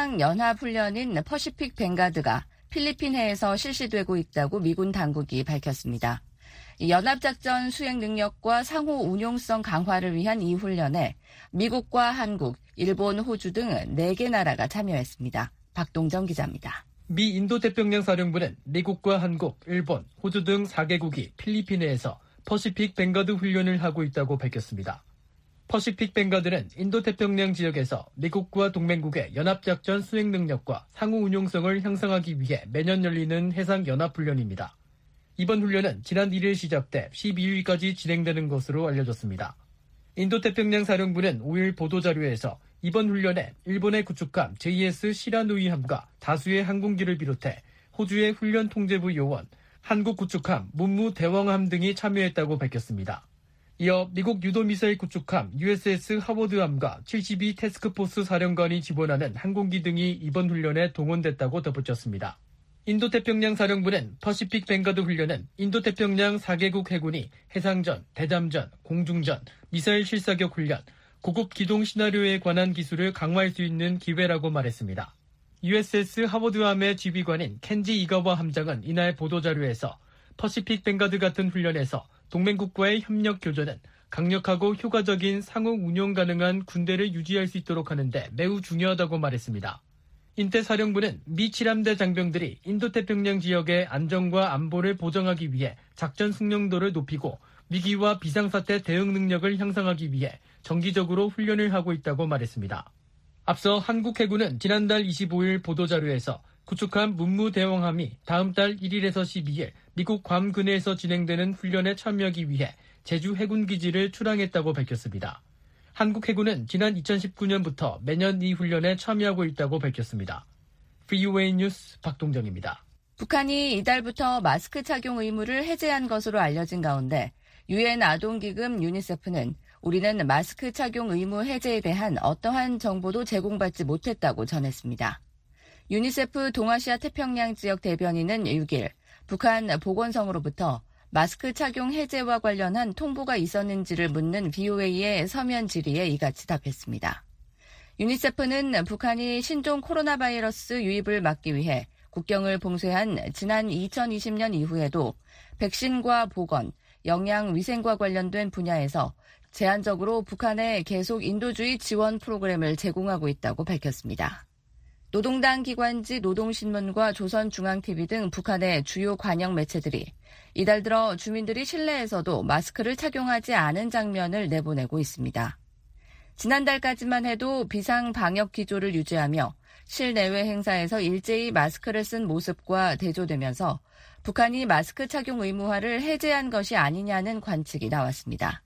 해상연합훈련인 퍼시픽 뱅가드가 필리핀 해에서 실시되고 있다고 미군 당국이 밝혔습니다. 연합작전 수행 능력과 상호 운용성 강화를 위한 이 훈련에 미국과 한국, 일본, 호주 등 네 개 나라가 참여했습니다. 박동정 기자입니다. 미 인도태평양 사령부는 미국과 한국, 일본, 호주 등 사 개국이 필리핀해에서 퍼시픽 뱅가드 훈련을 하고 있다고 밝혔습니다. 퍼시픽 뱅가드는 인도태평양 지역에서 미국과 동맹국의 연합작전 수행 능력과 상호 운용성을 향상하기 위해 매년 열리는 해상연합훈련입니다. 이번 훈련은 지난 일 일 시작돼 십이 일까지 진행되는 것으로 알려졌습니다. 인도태평양 사령부는 오 일 보도자료에서 이번 훈련에 일본의 구축함 제이에스 시라누이함과 다수의 항공기를 비롯해 호주의 훈련 통제부 요원, 한국 구축함 문무 대왕함 등이 참여했다고 밝혔습니다. 이어 미국 유도미사일 구축함 유에스에스 하워드함과 칠십이 태스크포스 사령관이 지원하는 항공기 등이 이번 훈련에 동원됐다고 덧붙였습니다. 인도태평양 사령부는 퍼시픽 뱅가드 훈련은 인도태평양 사 개국 해군이 해상전, 대잠전, 공중전, 미사일 실사격 훈련, 고급 기동 시나리오에 관한 기술을 강화할 수 있는 기회라고 말했습니다. 유에스에스 하워드함의 지휘관인 켄지 이가와 함장은 이날 보도자료에서 퍼시픽 뱅가드 같은 훈련에서 동맹국과의 협력 교전은 강력하고 효과적인 상호 운용 가능한 군대를 유지할 수 있도록 하는데 매우 중요하다고 말했습니다. 인태 사령부는 미 칠함대 장병들이 인도태평양 지역의 안정과 안보를 보장하기 위해 작전 숙련도를 높이고 위기와 비상사태 대응 능력을 향상하기 위해 정기적으로 훈련을 하고 있다고 말했습니다. 앞서 한국 해군은 지난달 이십오 일 보도자료에서 구축함 문무대왕함이 다음 달 일 일에서 십이 일 미국 괌 근해에서 진행되는 훈련에 참여하기 위해 제주 해군기지를 출항했다고 밝혔습니다. 한국 해군은 지난 이천십구 년부터 매년 이 훈련에 참여하고 있다고 밝혔습니다. 비오에이 뉴스 박동정입니다. 북한이 이달부터 마스크 착용 의무를 해제한 것으로 알려진 가운데 유엔 아동기금 유니세프는 우리는 마스크 착용 의무 해제에 대한 어떠한 정보도 제공받지 못했다고 전했습니다. 유니세프 동아시아 태평양 지역 대변인은 육 일 북한 보건성으로부터 마스크 착용 해제와 관련한 통보가 있었는지를 묻는 비오에이의 서면 질의에 이같이 답했습니다. 유니세프는 북한이 신종 코로나 바이러스 유입을 막기 위해 국경을 봉쇄한 지난 이천이십 년 이후에도 백신과 보건, 영양, 위생과 관련된 분야에서 제한적으로 북한에 계속 인도주의 지원 프로그램을 제공하고 있다고 밝혔습니다. 노동당 기관지 노동신문과 조선중앙티비 등 북한의 주요 관영 매체들이 이달 들어 주민들이 실내에서도 마스크를 착용하지 않은 장면을 내보내고 있습니다. 지난달까지만 해도 비상 방역 기조를 유지하며 실내외 행사에서 일제히 마스크를 쓴 모습과 대조되면서 북한이 마스크 착용 의무화를 해제한 것이 아니냐는 관측이 나왔습니다.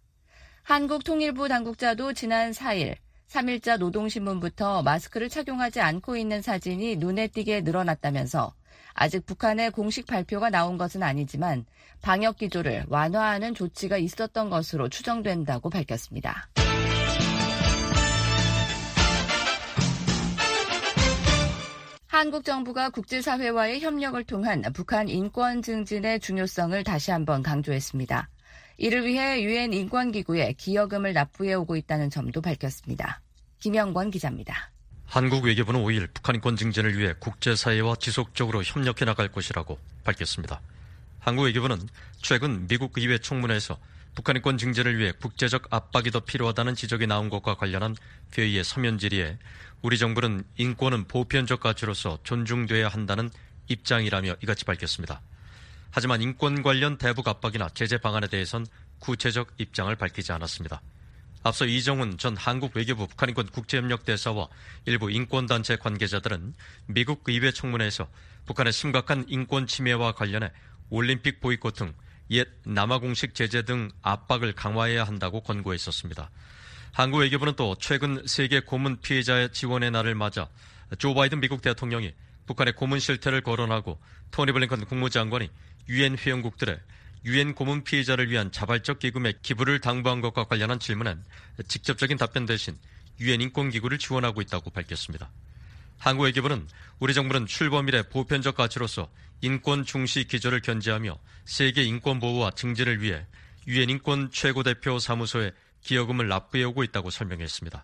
한국통일부 당국자도 지난 사 일 삼 일자 노동신문부터 마스크를 착용하지 않고 있는 사진이 눈에 띄게 늘어났다면서 아직 북한의 공식 발표가 나온 것은 아니지만 방역 기조를 완화하는 조치가 있었던 것으로 추정된다고 밝혔습니다. 한국 정부가 국제사회와의 협력을 통한 북한 인권 증진의 중요성을 다시 한번 강조했습니다. 이를 위해 유엔 인권기구에 기여금을 납부해 오고 있다는 점도 밝혔습니다. 김영권 기자입니다. 한국 외교부는 오 일 북한 인권 증진을 위해 국제사회와 지속적으로 협력해 나갈 것이라고 밝혔습니다. 한국 외교부는 최근 미국 의회 청문회에서 북한 인권 증진을 위해 국제적 압박이 더 필요하다는 지적이 나온 것과 관련한 회의의 서면 질의에 우리 정부는 인권은 보편적 가치로서 존중돼야 한다는 입장이라며 이같이 밝혔습니다. 하지만 인권 관련 대북 압박이나 제재 방안에 대해선 구체적 입장을 밝히지 않았습니다. 앞서 이정훈 전 한국 외교부 북한인권 국제협력대사와 일부 인권단체 관계자들은 미국 의회 청문회에서 북한의 심각한 인권 침해와 관련해 올림픽 보이콧 등 옛 남아 공식 제재 등 압박을 강화해야 한다고 권고했었습니다. 한국 외교부는 또 최근 세계 고문 피해자의 지원의 날을 맞아 조 바이든 미국 대통령이 북한의 고문 실태를 거론하고 토니 블링컨 국무장관이 유엔 회원국들의 유엔 고문 피해자를 위한 자발적 기금에 기부를 당부한 것과 관련한 질문엔 직접적인 답변 대신 유엔 인권기구를 지원하고 있다고 밝혔습니다. 한국 외교부는 우리 정부는 출범일의 보편적 가치로서 인권 중시 기조를 견지하며 세계 인권 보호와 증진을 위해 유엔 인권 최고대표 사무소에 기여금을 납부해오고 있다고 설명했습니다.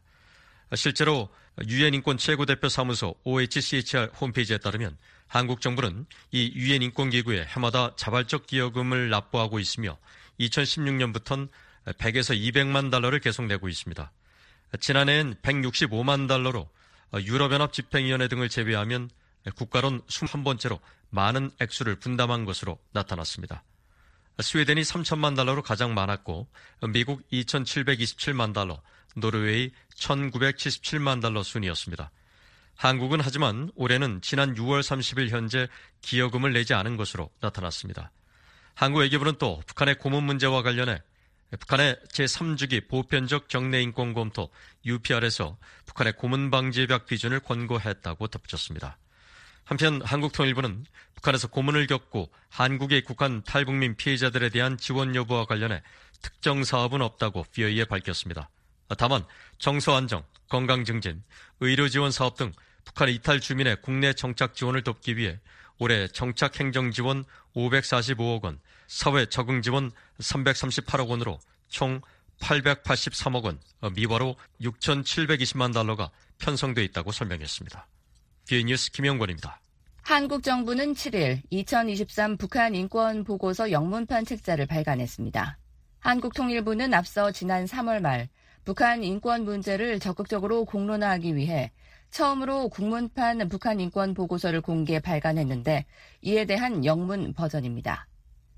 실제로 유엔 인권 최고대표 사무소 오에이치씨에이치알 홈페이지에 따르면 한국 정부는 이 유엔 인권기구에 해마다 자발적 기여금을 납부하고 있으며 이천십육 년부터는 백에서 이백만 달러를 계속 내고 있습니다. 지난해엔 백육십오만 달러로 유럽연합 집행위원회 등을 제외하면 국가론 이십일 번째로 많은 액수를 분담한 것으로 나타났습니다. 스웨덴이 삼천만 달러로 가장 많았고 미국 이천칠백이십칠만 달러, 노르웨이 천구백칠십칠만 달러 순이었습니다. 한국은 하지만 올해는 지난 유월 삼십일 현재 기여금을 내지 않은 것으로 나타났습니다. 한국 외교부는 또 북한의 고문 문제와 관련해 북한의 제삼 주기 보편적 정례 인권 검토 유피알에서 북한의 고문 방지 협약 비준을 권고했다고 덧붙였습니다. 한편 한국통일부는 북한에서 고문을 겪고 한국에 입국한 탈북민 피해자들에 대한 지원 여부와 관련해 특정 사업은 없다고 비어이에 밝혔습니다. 다만 정서 안정, 건강 증진, 의료 지원 사업 등 북한 이탈 주민의 국내 정착 지원을 돕기 위해 올해 정착 행정 지원 오백사십오억 원, 사회 적응 지원 삼백삼십팔억 원으로 총 팔백팔십삼억 원, 미화로 육천칠백이십만 달러가 편성돼 있다고 설명했습니다. 비오이 뉴스 김영권입니다. 한국 정부는 칠일 이천이십삼 북한 인권 보고서 영문판 책자를 발간했습니다. 한국통일부는 앞서 지난 삼월 말 북한 인권 문제를 적극적으로 공론화하기 위해 처음으로 국문판 북한 인권 보고서를 공개 발간했는데 이에 대한 영문 버전입니다.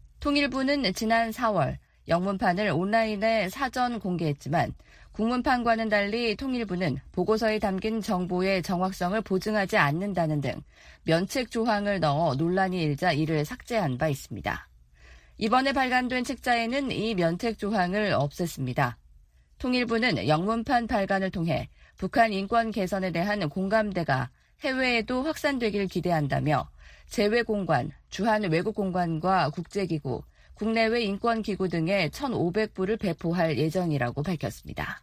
통일부는 지난 사월 영문판을 온라인에 사전 공개했지만 국문판과는 달리 통일부는 보고서에 담긴 정보의 정확성을 보증하지 않는다는 등 면책 조항을 넣어 논란이 일자 이를 삭제한 바 있습니다. 이번에 발간된 책자에는 이 면책 조항을 없앴습니다. 통일부는 영문판 발간을 통해 북한 인권 개선에 대한 공감대가 해외에도 확산되길 기대한다며 재외공관, 주한 외국공관과 국제기구, 국내외 인권기구 등에 천오백 부를 배포할 예정이라고 밝혔습니다.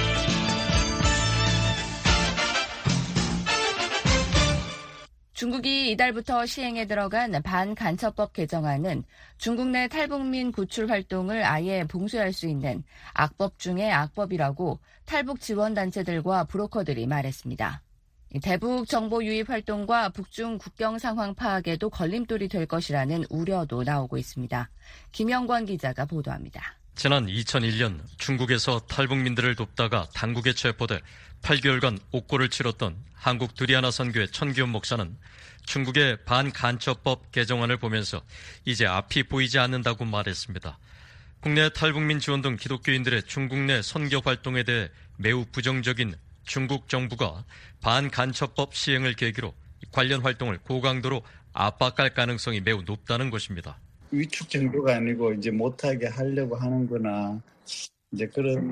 중국이 이달부터 시행에 들어간 반간첩법 개정안은 중국 내 탈북민 구출 활동을 아예 봉쇄할 수 있는 악법 중의 악법이라고 탈북 지원단체들과 브로커들이 말했습니다. 대북 정보 유입 활동과 북중 국경 상황 파악에도 걸림돌이 될 것이라는 우려도 나오고 있습니다. 김영권 기자가 보도합니다. 지난 이천일 년 중국에서 탈북민들을 돕다가 당국에 체포돼 팔 개월간 옥고를 치렀던 한국 두리아나 선교회 천기훈 목사는 중국의 반간첩법 개정안을 보면서 이제 앞이 보이지 않는다고 말했습니다. 국내 탈북민 지원 등 기독교인들의 중국 내 선교 활동에 대해 매우 부정적인 중국 정부가 반간첩법 시행을 계기로 관련 활동을 고강도로 압박할 가능성이 매우 높다는 것입니다. 위축 정도가 아니고 이제 못하게 하려고 하는구나, 이제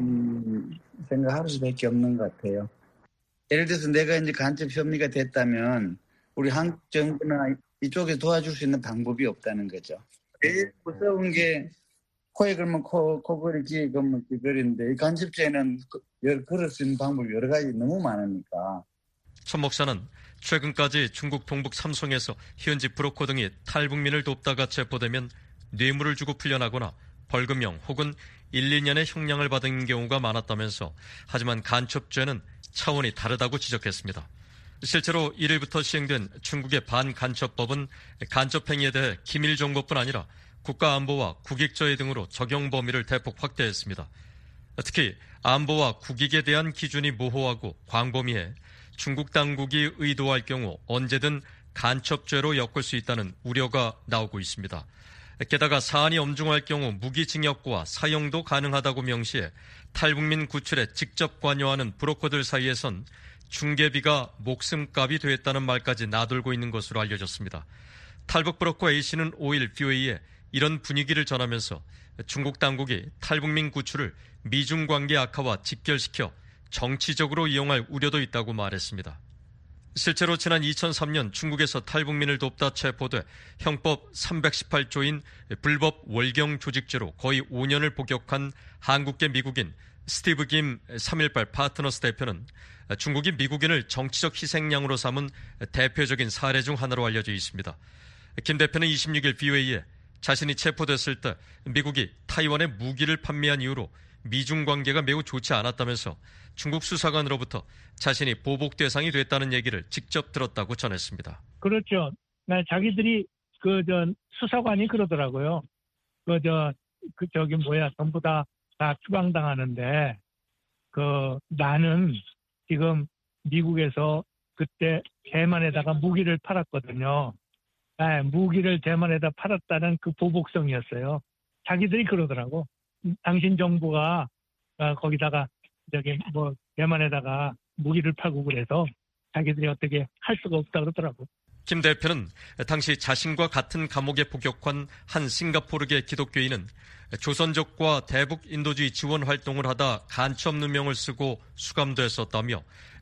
그런 생각할 수밖에 없는 것 같아요. 예를 들어서 내가 이제 간첩 혐의가 됐다면 우리 한국 정부나 이쪽에 도와줄 수 있는 방법이 없다는 거죠. 제일 무서운 게 코에 걸면 코, 코걸이, 귀에 걸면 귀걸이인데 이 간첩죄는 걸을 수 있는 방법이 여러 가지 너무 많으니까. 천 목사는 최근까지 중국 동북 삼성에서 현지 브로커 등이 탈북민을 돕다가 체포되면 뇌물을 주고 풀려나거나 벌금형 혹은 일, 이 년의 형량을 받은 경우가 많았다면서 하지만 간첩죄는 차원이 다르다고 지적했습니다. 실제로 일 일부터 시행된 중국의 반간첩법은 간첩 행위에 대해 기밀정보뿐 아니라 국가안보와 국익저해 등으로 적용 범위를 대폭 확대했습니다. 특히 안보와 국익에 대한 기준이 모호하고 광범위해 중국 당국이 의도할 경우 언제든 간첩죄로 엮을 수 있다는 우려가 나오고 있습니다. 게다가 사안이 엄중할 경우 무기징역과 사형도 가능하다고 명시해 탈북민 구출에 직접 관여하는 브로커들 사이에선 중개비가 목숨값이 됐다는 말까지 나돌고 있는 것으로 알려졌습니다. 탈북 브로커 A씨는 오일 비오이에 이런 분위기를 전하면서 중국 당국이 탈북민 구출을 미중 관계 악화와 직결시켜 정치적으로 이용할 우려도 있다고 말했습니다. 실제로 지난 이천삼 년 중국에서 탈북민을 돕다 체포돼 형법 삼백십팔 조인 불법 월경 조직죄로 거의 오 년을 복역한 한국계 미국인 스티브 김 삼일팔 파트너스 대표는 중국이 미국인을 정치적 희생양으로 삼은 대표적인 사례 중 하나로 알려져 있습니다. 김 대표는 이십육 일 비오에이에 자신이 체포됐을 때 미국이 타이완에 무기를 판매한 이후로 미중 관계가 매우 좋지 않았다면서 중국 수사관으로부터 자신이 보복 대상이 됐다는 얘기를 직접 들었다고 전했습니다. 그렇죠. 자기들이 그 저 수사관이 그러더라고요. 그 저 그 저기 뭐야 전부 다 다 추방당하는데 그 나는 지금 미국에서 그때 대만에다가 무기를 팔았거든요. 네, 무기를 대만에다 팔았다는 그 보복성이었어요. 자기들이 그러더라고. 당신 정부가 거기다가 저기 뭐 대만에다가 무기를 팔고 그래서 자기들이 어떻게 할 수가 없다 그러더라고. 김 대표는 당시 자신과 같은 감옥에 복역한 한 싱가포르계 기독교인은 조선족과 대북 인도주의 지원 활동을 하다 간첩 누명을 쓰고 수감됐었다며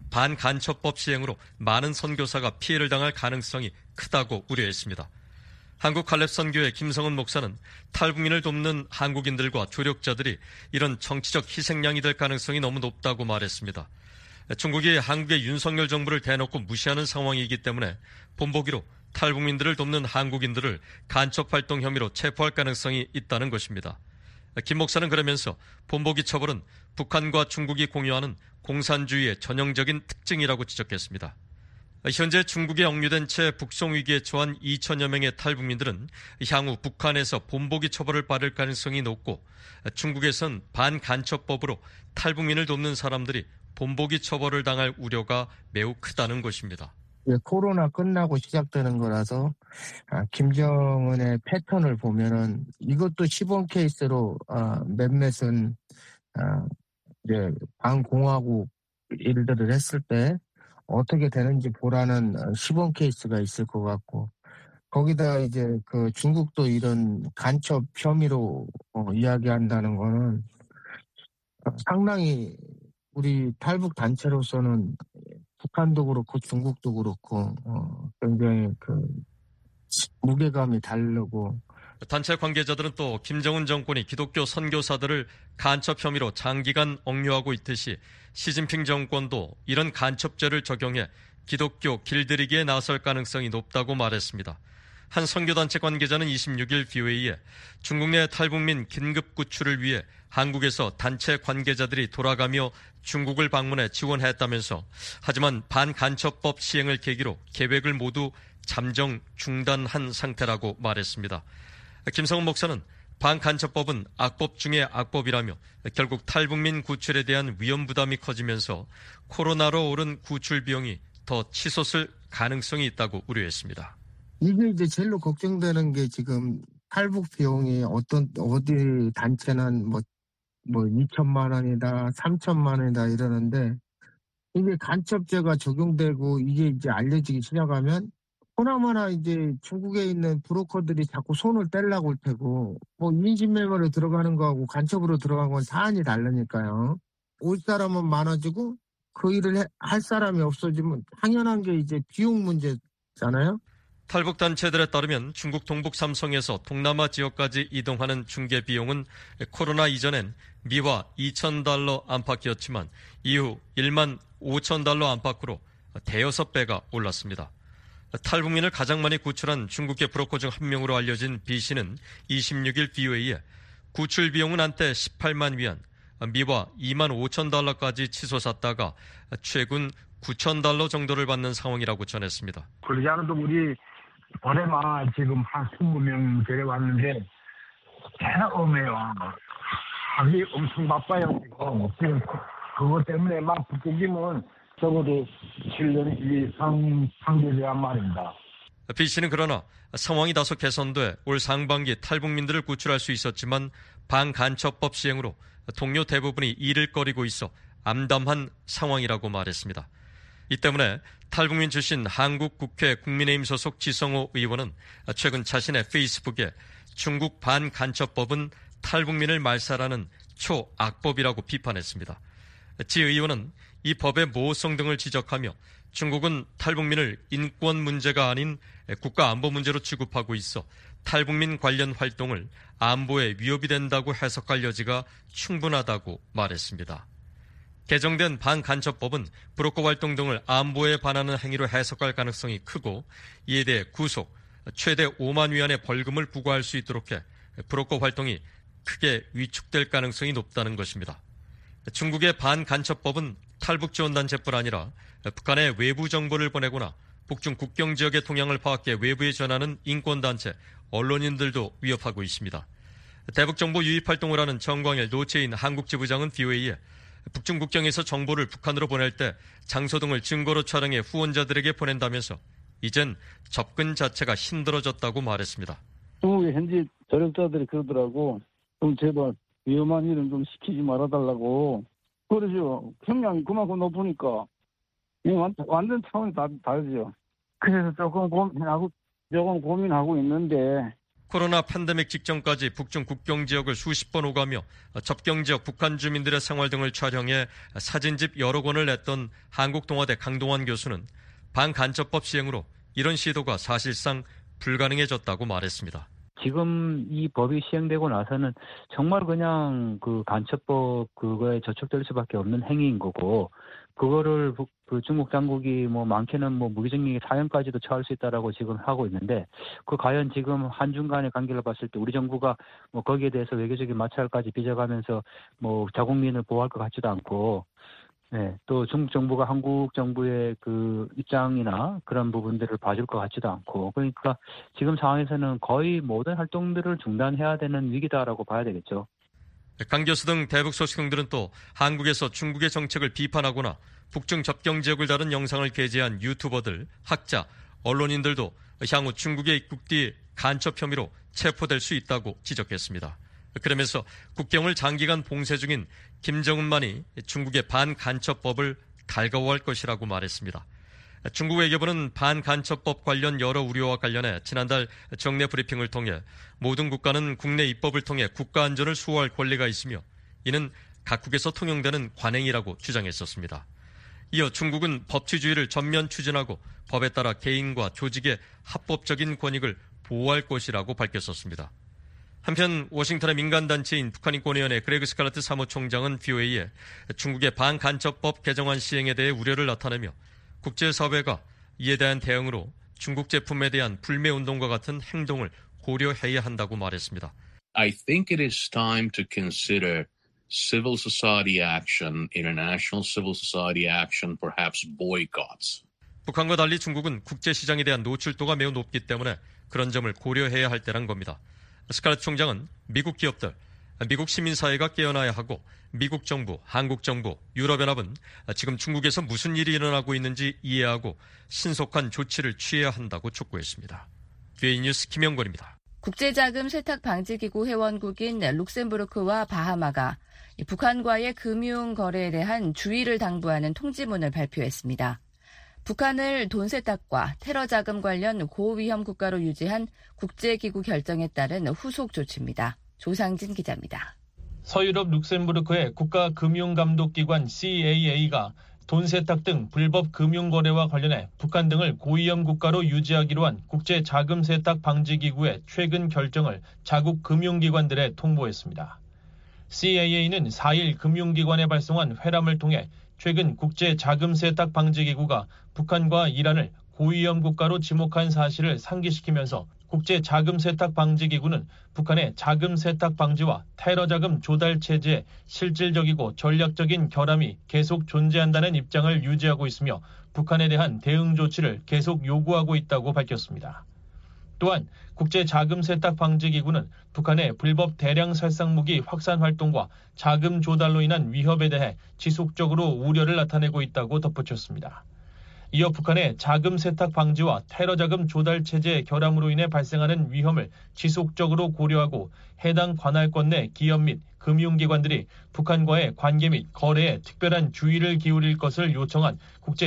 반간첩법 시행으로 많은 선교사가 피해를 당할 가능성이 크다고 우려했습니다. 한국칼렙선교회 김성은 목사는 탈북민을 돕는 한국인들과 조력자들이 이런 정치적 희생양이 될 가능성이 너무 높다고 말했습니다. 중국이 한국의 윤석열 정부를 대놓고 무시하는 상황이기 때문에 본보기로 탈북민들을 돕는 한국인들을 간첩활동 혐의로 체포할 가능성이 있다는 것입니다. 김 목사는 그러면서 본보기 처벌은 북한과 중국이 공유하는 공산주의의 전형적인 특징이라고 지적했습니다. 현재 중국에 억류된 채 북송위기에 처한 이천여 명의 탈북민들은 향후 북한에서 본보기 처벌을 받을 가능성이 높고 중국에선 반간첩법으로 탈북민을 돕는 사람들이 본보기 처벌을 당할 우려가 매우 크다는 것입니다. 코로나 끝나고 시작되는 거라서 김정은의 패턴을 보면은 이것도 시범 케이스로 몇몇은 이제 반공화국 일들을 했을 때 어떻게 되는지 보라는 시범 케이스가 있을 것 같고 거기다 이제 그 중국도 이런 간첩 혐의로 어, 이야기한다는 거는 상당히 우리 탈북 단체로서는 북한도 그렇고 중국도 그렇고 어, 굉장히 그 무게감이 다르고 단체 관계자들은 또 김정은 정권이 기독교 선교사들을 간첩 혐의로 장기간 억류하고 있듯이 시진핑 정권도 이런 간첩죄를 적용해 기독교 길들이기에 나설 가능성이 높다고 말했습니다. 한 선교단체 관계자는 이십육 일 비오에이에 중국 내 탈북민 긴급 구출을 위해 한국에서 단체 관계자들이 돌아가며 중국을 방문해 지원했다면서 하지만 반간첩법 시행을 계기로 계획을 모두 잠정 중단한 상태라고 말했습니다. 김성은 목사는 반간첩법은 악법 중에 악법이라며 결국 탈북민 구출에 대한 위험 부담이 커지면서 코로나로 오른 구출 비용이 더 치솟을 가능성이 있다고 우려했습니다. 이게 이제 제일로 걱정되는 게 지금 탈북 비용이 어떤 어디 단체는 뭐 뭐 이천만 원이다, 삼천만 원이다 이러는데 이게 간첩죄가 적용되고 이게 이제 알려지기 시작하면 하나마나 이제 중국에 있는 브로커들이 자꾸 손을 떼려고 할 테고 뭐 인신매매로 들어가는 거하고 간첩으로 들어간 건 사안이 다르니까요. 올 사람은 많아지고 그 일을 해, 할 사람이 없어지면 당연한 게 이제 비용 문제잖아요. 탈북 단체들에 따르면 중국 동북 삼성에서 동남아 지역까지 이동하는 중개 비용은 코로나 이전엔 미화 이천 달러 안팎이었지만 이후 일만 오천 달러 안팎으로 대여섯 배가 올랐습니다. 탈북민을 가장 많이 구출한 중국계 브로커 중 한 명으로 알려진 B 씨는 이십육 일 비오에이에 구출 비용은 한때 십팔만 위안, 미화 이만 오천 달러까지 치솟았다가 최근 구천 달러 정도를 받는 상황이라고 전했습니다. 그러지 않아도 우리 올해만 지금 한 이십 명 데려왔는데 대단해요. 하기 엄청 바빠요. 지금 그것 때문에 막 북극이면 적어도 칠 년 이상 상대되란 말입니다. B 씨는 그러나 상황이 다소 개선돼 올 상반기 탈북민들을 구출할 수 있었지만 반간첩법 시행으로 동료 대부분이 일을 꺼리고 있어 암담한 상황이라고 말했습니다. 이 때문에 탈북민 출신 한국국회 국민의힘 소속 지성호 의원은 최근 자신의 페이스북에 중국 반간첩법은 탈북민을 말살하는 초악법이라고 비판했습니다. 지 의원은 이 법의 모호성 등을 지적하며 중국은 탈북민을 인권 문제가 아닌 국가 안보 문제로 취급하고 있어 탈북민 관련 활동을 안보에 위협이 된다고 해석할 여지가 충분하다고 말했습니다. 개정된 반간첩법은 브로커 활동 등을 안보에 반하는 행위로 해석할 가능성이 크고 이에 대해 구속, 최대 오만 위안의 벌금을 부과할 수 있도록 해 브로커 활동이 크게 위축될 가능성이 높다는 것입니다. 중국의 반간첩법은 탈북 지원단체뿐 아니라 북한에 외부 정보를 보내거나 북중 국경 지역의 동향을 파악해 외부에 전하는 인권단체, 언론인들도 위협하고 있습니다. 대북정보 유입 활동을 하는 정광일 노체인 한국지부장은 비오에이에 북중 국경에서 정보를 북한으로 보낼 때 장소 등을 증거로 촬영해 후원자들에게 보낸다면서 이젠 접근 자체가 힘들어졌다고 말했습니다. 중국의 현지 저력자들이 그러더라고. 좀 제발 위험한 일은 좀 시키지 말아달라고. 그러죠. 평양이 그만큼 높으니까 완전 차원이 다, 다르죠. 그래서 조금 고민하고 조금 고민하고 있는데. 코로나 팬데믹 직전까지 북중 국경 지역을 수십 번 오가며 접경 지역 북한 주민들의 생활 등을 촬영해 사진집 여러 권을 냈던 한국동아대 강동원 교수는 반간첩법 시행으로 이런 시도가 사실상 불가능해졌다고 말했습니다. 지금 이 법이 시행되고 나서는 정말 그냥 그 간첩법 그거에 저촉될 수밖에 없는 행위인 거고, 그거를 그 중국 당국이 뭐 많게는 뭐 무기징역 사형까지도 처할 수 있다라고 지금 하고 있는데, 그 과연 지금 한중 간의 관계를 봤을 때 우리 정부가 뭐 거기에 대해서 외교적인 마찰까지 빚어가면서 뭐 자국민을 보호할 것 같지도 않고, 네, 또 중국 정부가 한국 정부의 그 입장이나 그런 부분들을 봐줄 것 같지도 않고, 그러니까 지금 상황에서는 거의 모든 활동들을 중단해야 되는 위기다라고 봐야 되겠죠. 강 교수 등 대북 소식통들은 또 한국에서 중국의 정책을 비판하거나 북중 접경 지역을 다룬 영상을 게재한 유튜버들, 학자, 언론인들도 향후 중국에 입국 뒤 간첩 혐의로 체포될 수 있다고 지적했습니다. 그러면서 국경을 장기간 봉쇄 중인 김정은만이 중국의 반간첩법을 달가워할 것이라고 말했습니다. 중국 외교부는 반간첩법 관련 여러 우려와 관련해 지난달 정례 브리핑을 통해 모든 국가는 국내 입법을 통해 국가 안전을 수호할 권리가 있으며 이는 각국에서 통용되는 관행이라고 주장했었습니다. 이어 중국은 법치주의를 전면 추진하고 법에 따라 개인과 조직의 합법적인 권익을 보호할 것이라고 밝혔었습니다. 한편 워싱턴의 민간단체인 북한인권위원회 그레그 스칼라트 사무총장은 비오에이에 중국의 반간첩법 개정안 시행에 대해 우려를 나타내며 국제사회가 이에 대한 대응으로 중국 제품에 대한 불매운동과 같은 행동을 고려해야 한다고 말했습니다. I think it is time to consider civil society action, international civil society action, perhaps boycotts. 북한과 달리 중국은 국제시장에 대한 노출도가 매우 높기 때문에 그런 점을 고려해야 할 때란 겁니다. 스칼렛 총장은 미국 기업들, 미국 시민사회가 깨어나야 하고 미국 정부, 한국 정부, 유럽연합은 지금 중국에서 무슨 일이 일어나고 있는지 이해하고 신속한 조치를 취해야 한다고 촉구했습니다. 뷰에이 뉴스 김영권입니다. 국제자금 세탁방지기구 회원국인 룩셈부르크와 바하마가 북한과의 금융 거래에 대한 주의를 당부하는 통지문을 발표했습니다. 북한을 돈 세탁과 테러 자금 관련 고위험 국가로 유지한 국제기구 결정에 따른 후속 조치입니다. 조상진 기자입니다. 서유럽 룩셈부르크의 국가금융감독기관 씨에이에이가 돈 세탁 등 불법 금융거래와 관련해 북한 등을 고위험 국가로 유지하기로 한 국제자금세탁방지기구의 최근 결정을 자국 금융기관들에 통보했습니다. 씨에이에이는 사 일 금융기관에 발송한 회람을 통해 최근 국제자금세탁방지기구가 북한과 이란을 고위험 국가로 지목한 사실을 상기시키면서 국제자금세탁방지기구는 북한의 자금세탁 방지와 테러자금 조달 체제에 실질적이고 전략적인 결함이 계속 존재한다는 입장을 유지하고 있으며 북한에 대한 대응 조치를 계속 요구하고 있다고 밝혔습니다. 또한 국제자금세탁방지기구는 북한의 불법 대량 살상무기 확산 활동과 자금 조달로 인한 위협에 대해 지속적으로 우려를 나타내고 있다고 덧붙였습니다. 이어 북한의 자금 세탁 방지와 테러 자금 조달 체제의 결함으로 인해 발생하는 위험을 지속적으로 고려하고 해당 관할권 내 기업 및 금융기관들이 북한과의 관계 및 거래에 특별한 주의를 기울일 것을 요청한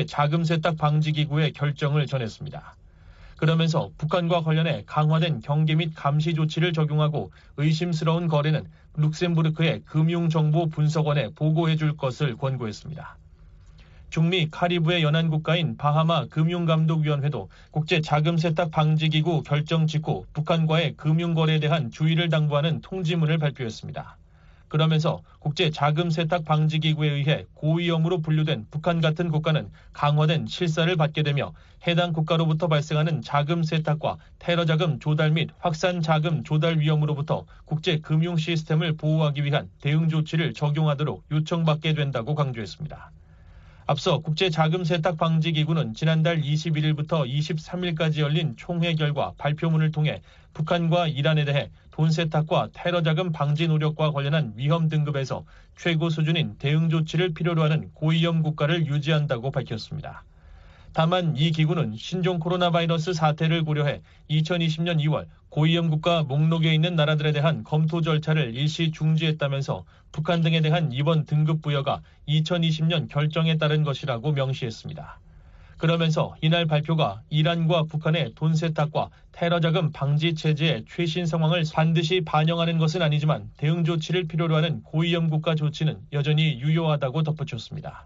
국제자금세탁방지기구의 결정을 전했습니다. 그러면서 북한과 관련해 강화된 경계 및 감시 조치를 적용하고 의심스러운 거래는 룩셈부르크의 금융정보분석원에 보고해 줄 것을 권고했습니다. 중미 카리브해 연안국가인 바하마 금융감독위원회도 국제자금세탁방지기구 결정 직후 북한과의 금융거래에 대한 주의를 당부하는 통지문을 발표했습니다. 그러면서 국제자금세탁방지기구에 의해 고위험으로 분류된 북한 같은 국가는 강화된 실사를 받게 되며 해당 국가로부터 발생하는 자금 세탁과 테러 자금 조달 및 확산 자금 조달 위험으로부터 국제 금융 시스템을 보호하기 위한 대응 조치를 적용하도록 요청받게 된다고 강조했습니다. 앞서 국제자금세탁방지기구는 지난달 이십일일부터 이십삼일까지 열린 총회 결과 발표문을 통해 북한과 이란에 대해 돈 세탁과 테러 자금 방지 노력과 관련한 위험 등급에서 최고 수준인 대응 조치를 필요로 하는 고위험 국가를 유지한다고 밝혔습니다. 다만 이 기구는 신종 코로나 바이러스 사태를 고려해 이천이십년 이월 고위험 국가 목록에 있는 나라들에 대한 검토 절차를 일시 중지했다면서 북한 등에 대한 이번 등급 부여가 이천이십년 결정에 따른 것이라고 명시했습니다. 그러면서 이날 발표가 이란과 북한의 돈 세탁과 테러 자금 방지 체제의 최신 상황을 반드시 반영하는 것은 아니지만 대응 조치를 필요로 하는 고위험 국가 조치는 여전히 유효하다고 덧붙였습니다.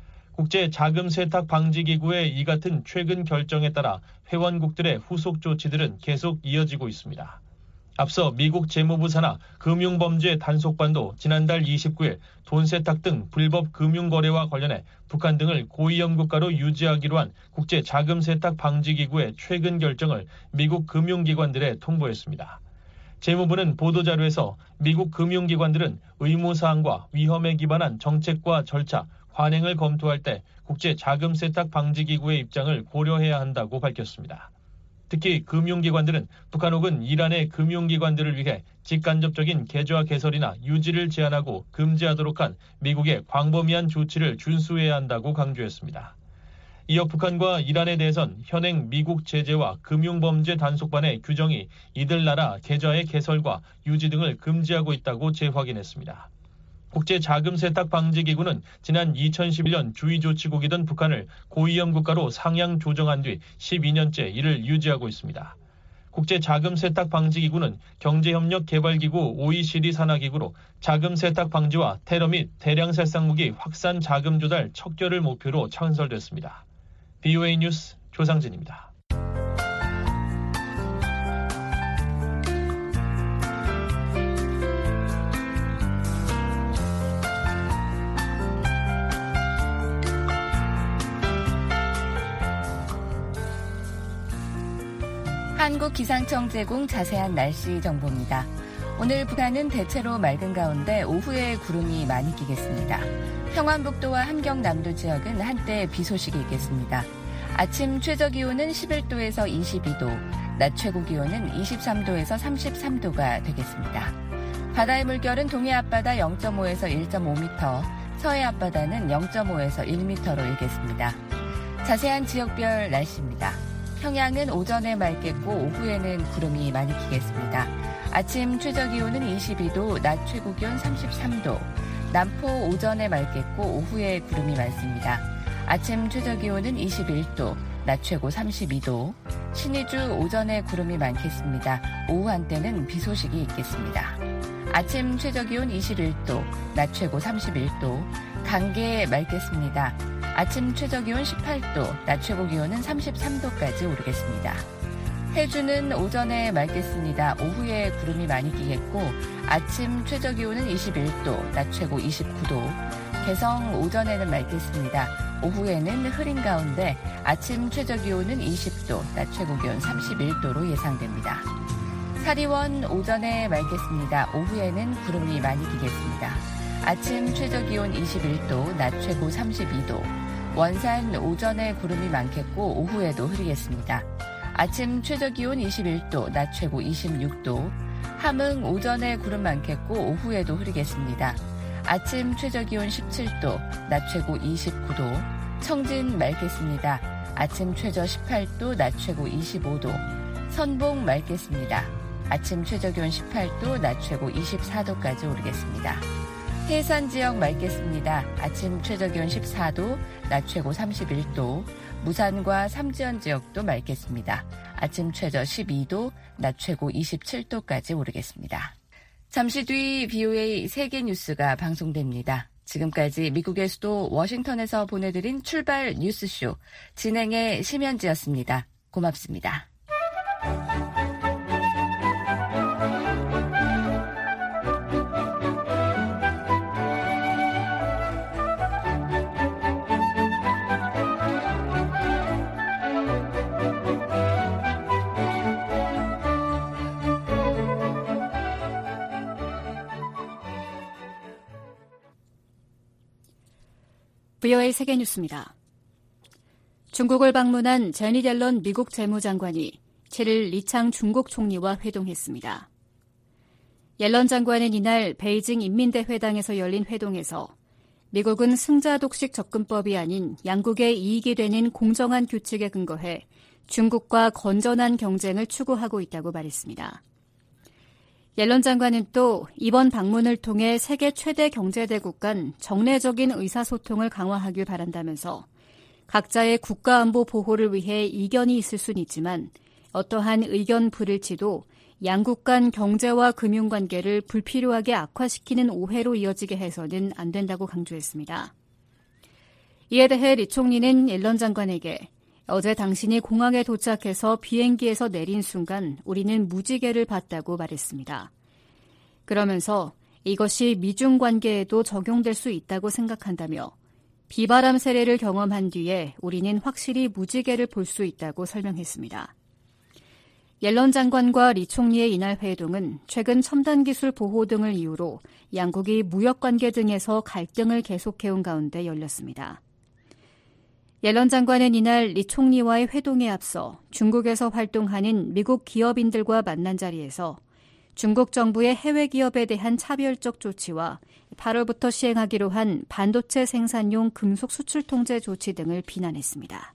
국제자금세탁방지기구의 이 같은 최근 결정에 따라 회원국들의 후속 조치들은 계속 이어지고 있습니다. 앞서 미국 재무부 산하 금융범죄 단속반도 지난달 이십구일 돈 세탁 등 불법 금융거래와 관련해 북한 등을 고위험 국가로 유지하기로 한 국제자금세탁방지기구의 최근 결정을 미국 금융기관들에 통보했습니다. 재무부는 보도자료에서 미국 금융기관들은 의무사항과 위험에 기반한 정책과 절차, 관행을 검토할 때 국제자금세탁방지기구의 입장을 고려해야 한다고 밝혔습니다. 특히 금융기관들은 북한 혹은 이란의 금융기관들을 위해 직간접적인 계좌 개설이나 유지를 제한하고 금지하도록 한 미국의 광범위한 조치를 준수해야 한다고 강조했습니다. 이어 북한과 이란에 대해선 현행 미국 제재와 금융범죄 단속반의 규정이 이들 나라 계좌의 개설과 유지 등을 금지하고 있다고 재확인했습니다. 국제자금세탁방지기구는 지난 이천십일년 주의조치국이던 북한을 고위험 국가로 상향 조정한 뒤 십이년째 이를 유지하고 있습니다. 국제자금세탁방지기구는 경제협력개발기구 오이시디 산하기구로 자금세탁 방지와 테러 및 대량살상무기 확산 자금 조달 척결을 목표로 창설됐습니다. 비오에이 뉴스 조상진입니다. 한국기상청 제공 자세한 날씨 정보입니다. 오늘 북한은 대체로 맑은 가운데 오후에 구름이 많이 끼겠습니다. 평안북도와 함경남도 지역은 한때 비 소식이 있겠습니다. 아침 최저기온은 십일도에서 이십이도, 낮 최고기온은 이십삼도에서 삼십삼도가 되겠습니다. 바다의 물결은 동해 앞바다 영점오에서 일점오 미터, 서해 앞바다는 영점오에서 일 미터로 일겠습니다. 자세한 지역별 날씨입니다. 평양은 오전에 맑겠고 오후에는 구름이 많이 끼겠습니다. 아침 최저기온은 이십이도, 낮 최고기온 삼십삼도, 남포 오전에 맑겠고 오후에 구름이 많습니다. 아침 최저기온은 이십일도, 낮 최고 삼십이도, 신의주 오전에 구름이 많겠습니다. 오후 한때는 비 소식이 있겠습니다. 아침 최저기온 이십일도, 낮 최고 삼십일도, 강계 맑겠습니다. 아침 최저기온 십팔도, 낮 최고기온은 삼십삼도까지 오르겠습니다. 해주는 오전에 맑겠습니다. 오후에 구름이 많이 끼겠고 아침 최저기온은 이십일도, 낮 최고 이십구도, 개성 오전에는 맑겠습니다. 오후에는 흐린 가운데 아침 최저기온은 이십도, 낮 최고기온 삼십일도로 예상됩니다. 사리원 오전에 맑겠습니다. 오후에는 구름이 많이 끼겠습니다. 아침 최저기온 이십일도, 낮 최고 삼십이도, 원산 오전에 구름이 많겠고 오후에도 흐리겠습니다. 아침 최저기온 이십일도, 낮 최고 이십육도, 함흥 오전에 구름 많겠고 오후에도 흐리겠습니다. 아침 최저기온 십칠도, 낮 최고 이십구도, 청진 맑겠습니다. 아침 최저 십팔도, 낮 최고 이십오도, 선봉 맑겠습니다. 아침 최저기온 십팔도, 낮 최고 이십사도까지 오르겠습니다. 해산 지역 맑겠습니다. 아침 최저기온 십사도, 낮 최고 삼십일도, 무산과 삼지연 지역도 맑겠습니다. 아침 최저 십이도, 낮 최고 이십칠도까지 오르겠습니다. 잠시 뒤 비오에이 세계뉴스가 방송됩니다. 지금까지 미국의 수도 워싱턴에서 보내드린 출발 뉴스쇼 진행의 심현지였습니다. 고맙습니다. 브이오에이 세계뉴스입니다. 중국을 방문한 제니 옐런 미국 재무장관이 칠일 리창 중국 총리와 회동했습니다. 옐런 장관은 이날 베이징 인민대회당에서 열린 회동에서 미국은 승자 독식 접근법이 아닌 양국의 이익이 되는 공정한 규칙에 근거해 중국과 건전한 경쟁을 추구하고 있다고 말했습니다. 옐런 장관은 또 이번 방문을 통해 세계 최대 경제대국 간 정례적인 의사소통을 강화하길 바란다면서 각자의 국가안보 보호를 위해 이견이 있을 수는 있지만 어떠한 의견 불일치도 양국 간 경제와 금융관계를 불필요하게 악화시키는 오해로 이어지게 해서는 안 된다고 강조했습니다. 이에 대해 리 총리는 옐런 장관에게 어제 당신이 공항에 도착해서 비행기에서 내린 순간 우리는 무지개를 봤다고 말했습니다. 그러면서 이것이 미중 관계에도 적용될 수 있다고 생각한다며 비바람 세례를 경험한 뒤에 우리는 확실히 무지개를 볼 수 있다고 설명했습니다. 옐런 장관과 리 총리의 이날 회동은 최근 첨단기술 보호 등을 이유로 양국이 무역관계 등에서 갈등을 계속해온 가운데 열렸습니다. 옐런 장관은 이날 리 총리와의 회동에 앞서 중국에서 활동하는 미국 기업인들과 만난 자리에서 중국 정부의 해외 기업에 대한 차별적 조치와 팔월부터 시행하기로 한 반도체 생산용 금속 수출 통제 조치 등을 비난했습니다.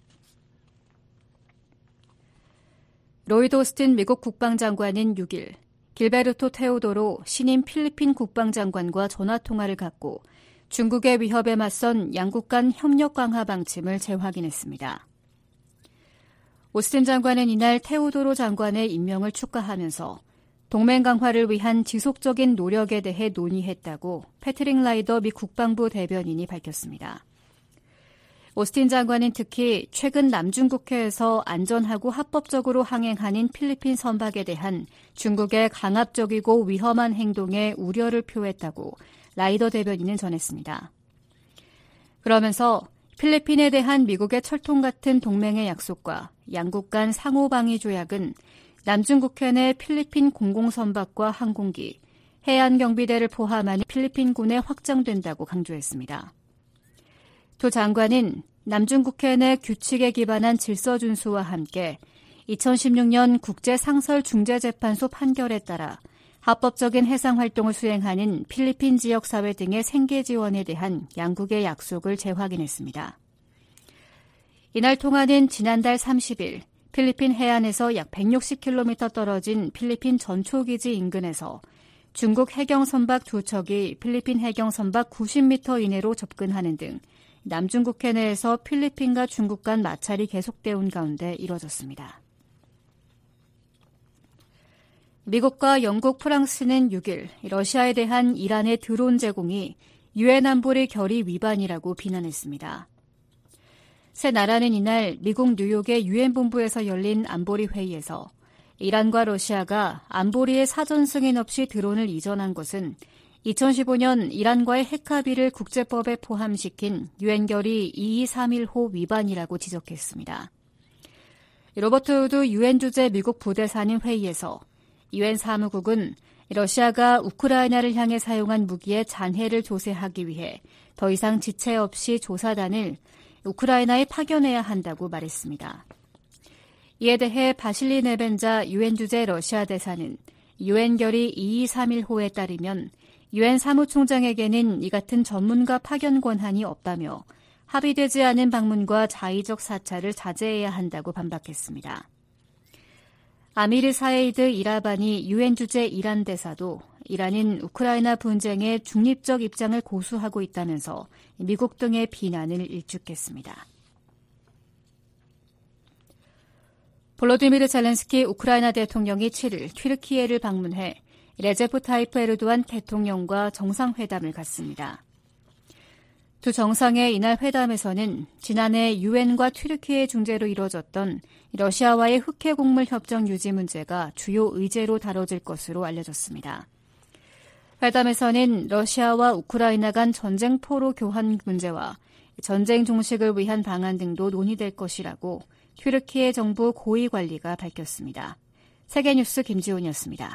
로이드 오스틴 미국 국방장관은 육일 길베르토 테오도로 신임 필리핀 국방장관과 전화통화를 갖고 중국의 위협에 맞선 양국 간 협력 강화 방침을 재확인했습니다. 오스틴 장관은 이날 테오도로 장관의 임명을 축하하면서 동맹 강화를 위한 지속적인 노력에 대해 논의했다고 패트릭 라이더 미 국방부 대변인이 밝혔습니다. 오스틴 장관은 특히 최근 남중국해에서 안전하고 합법적으로 항행하는 필리핀 선박에 대한 중국의 강압적이고 위험한 행동에 우려를 표했다고 라이더 대변인은 전했습니다. 그러면서 필리핀에 대한 미국의 철통 같은 동맹의 약속과 양국 간 상호방위 조약은 남중국해 내 필리핀 공공선박과 항공기, 해안경비대를 포함하는 필리핀군에 확장된다고 강조했습니다. 도 장관은 남중국해 내 규칙에 기반한 질서 준수와 함께 이천십육 년 국제상설중재재판소 판결에 따라 합법적인 해상활동을 수행하는 필리핀 지역사회 등의 생계 지원에 대한 양국의 약속을 재확인했습니다. 이날 통화는 지난달 삼십일 필리핀 해안에서 약 백육십 킬로미터 떨어진 필리핀 전초기지 인근에서 중국 해경선박 두 척이 필리핀 해경선박 구십 미터 이내로 접근하는 등 남중국해 내에서 필리핀과 중국 간 마찰이 계속되온 가운데 이뤄졌습니다. 미국과 영국, 프랑스는 육일 러시아에 대한 이란의 드론 제공이 유엔 안보리 결의 위반이라고 비난했습니다. 세 나라는 이날 미국 뉴욕의 유엔 본부에서 열린 안보리 회의에서 이란과 러시아가 안보리의 사전 승인 없이 드론을 이전한 것은 이천십오 년 이란과의 핵 합의를 국제법에 포함시킨 유엔 결의 이이삼일 호 위반이라고 지적했습니다. 로버트 우드 유엔 주재 미국 부대사는 회의에서 유엔 사무국은 러시아가 우크라이나를 향해 사용한 무기의 잔해를 조사하기 위해 더 이상 지체 없이 조사단을 우크라이나에 파견해야 한다고 말했습니다. 이에 대해 바실리 네벤자 유엔 주재 러시아 대사는 유엔 결의 이이삼일 호에 따르면 유엔 사무총장에게는 이 같은 전문가 파견 권한이 없다며 합의되지 않은 방문과 자의적 사찰을 자제해야 한다고 반박했습니다. 아미르 사에이드 이라바니 유엔 주재 이란 대사도 이란은 우크라이나 분쟁에 중립적 입장을 고수하고 있다면서 미국 등의 비난을 일축했습니다. 볼로디미르 젤렌스키 우크라이나 대통령이 칠일 튀르키예를 방문해 레제프 타이프 에르도안 대통령과 정상회담을 갖습니다. 두 정상의 이날 회담에서는 지난해 유엔과 튀르키예 중재로 이뤄졌던 러시아와의 흑해 곡물 협정 유지 문제가 주요 의제로 다뤄질 것으로 알려졌습니다. 회담에서는 러시아와 우크라이나 간 전쟁 포로 교환 문제와 전쟁 종식을 위한 방안 등도 논의될 것이라고 튀르키예 정부 고위 관리가 밝혔습니다. 세계뉴스 김지훈이었습니다.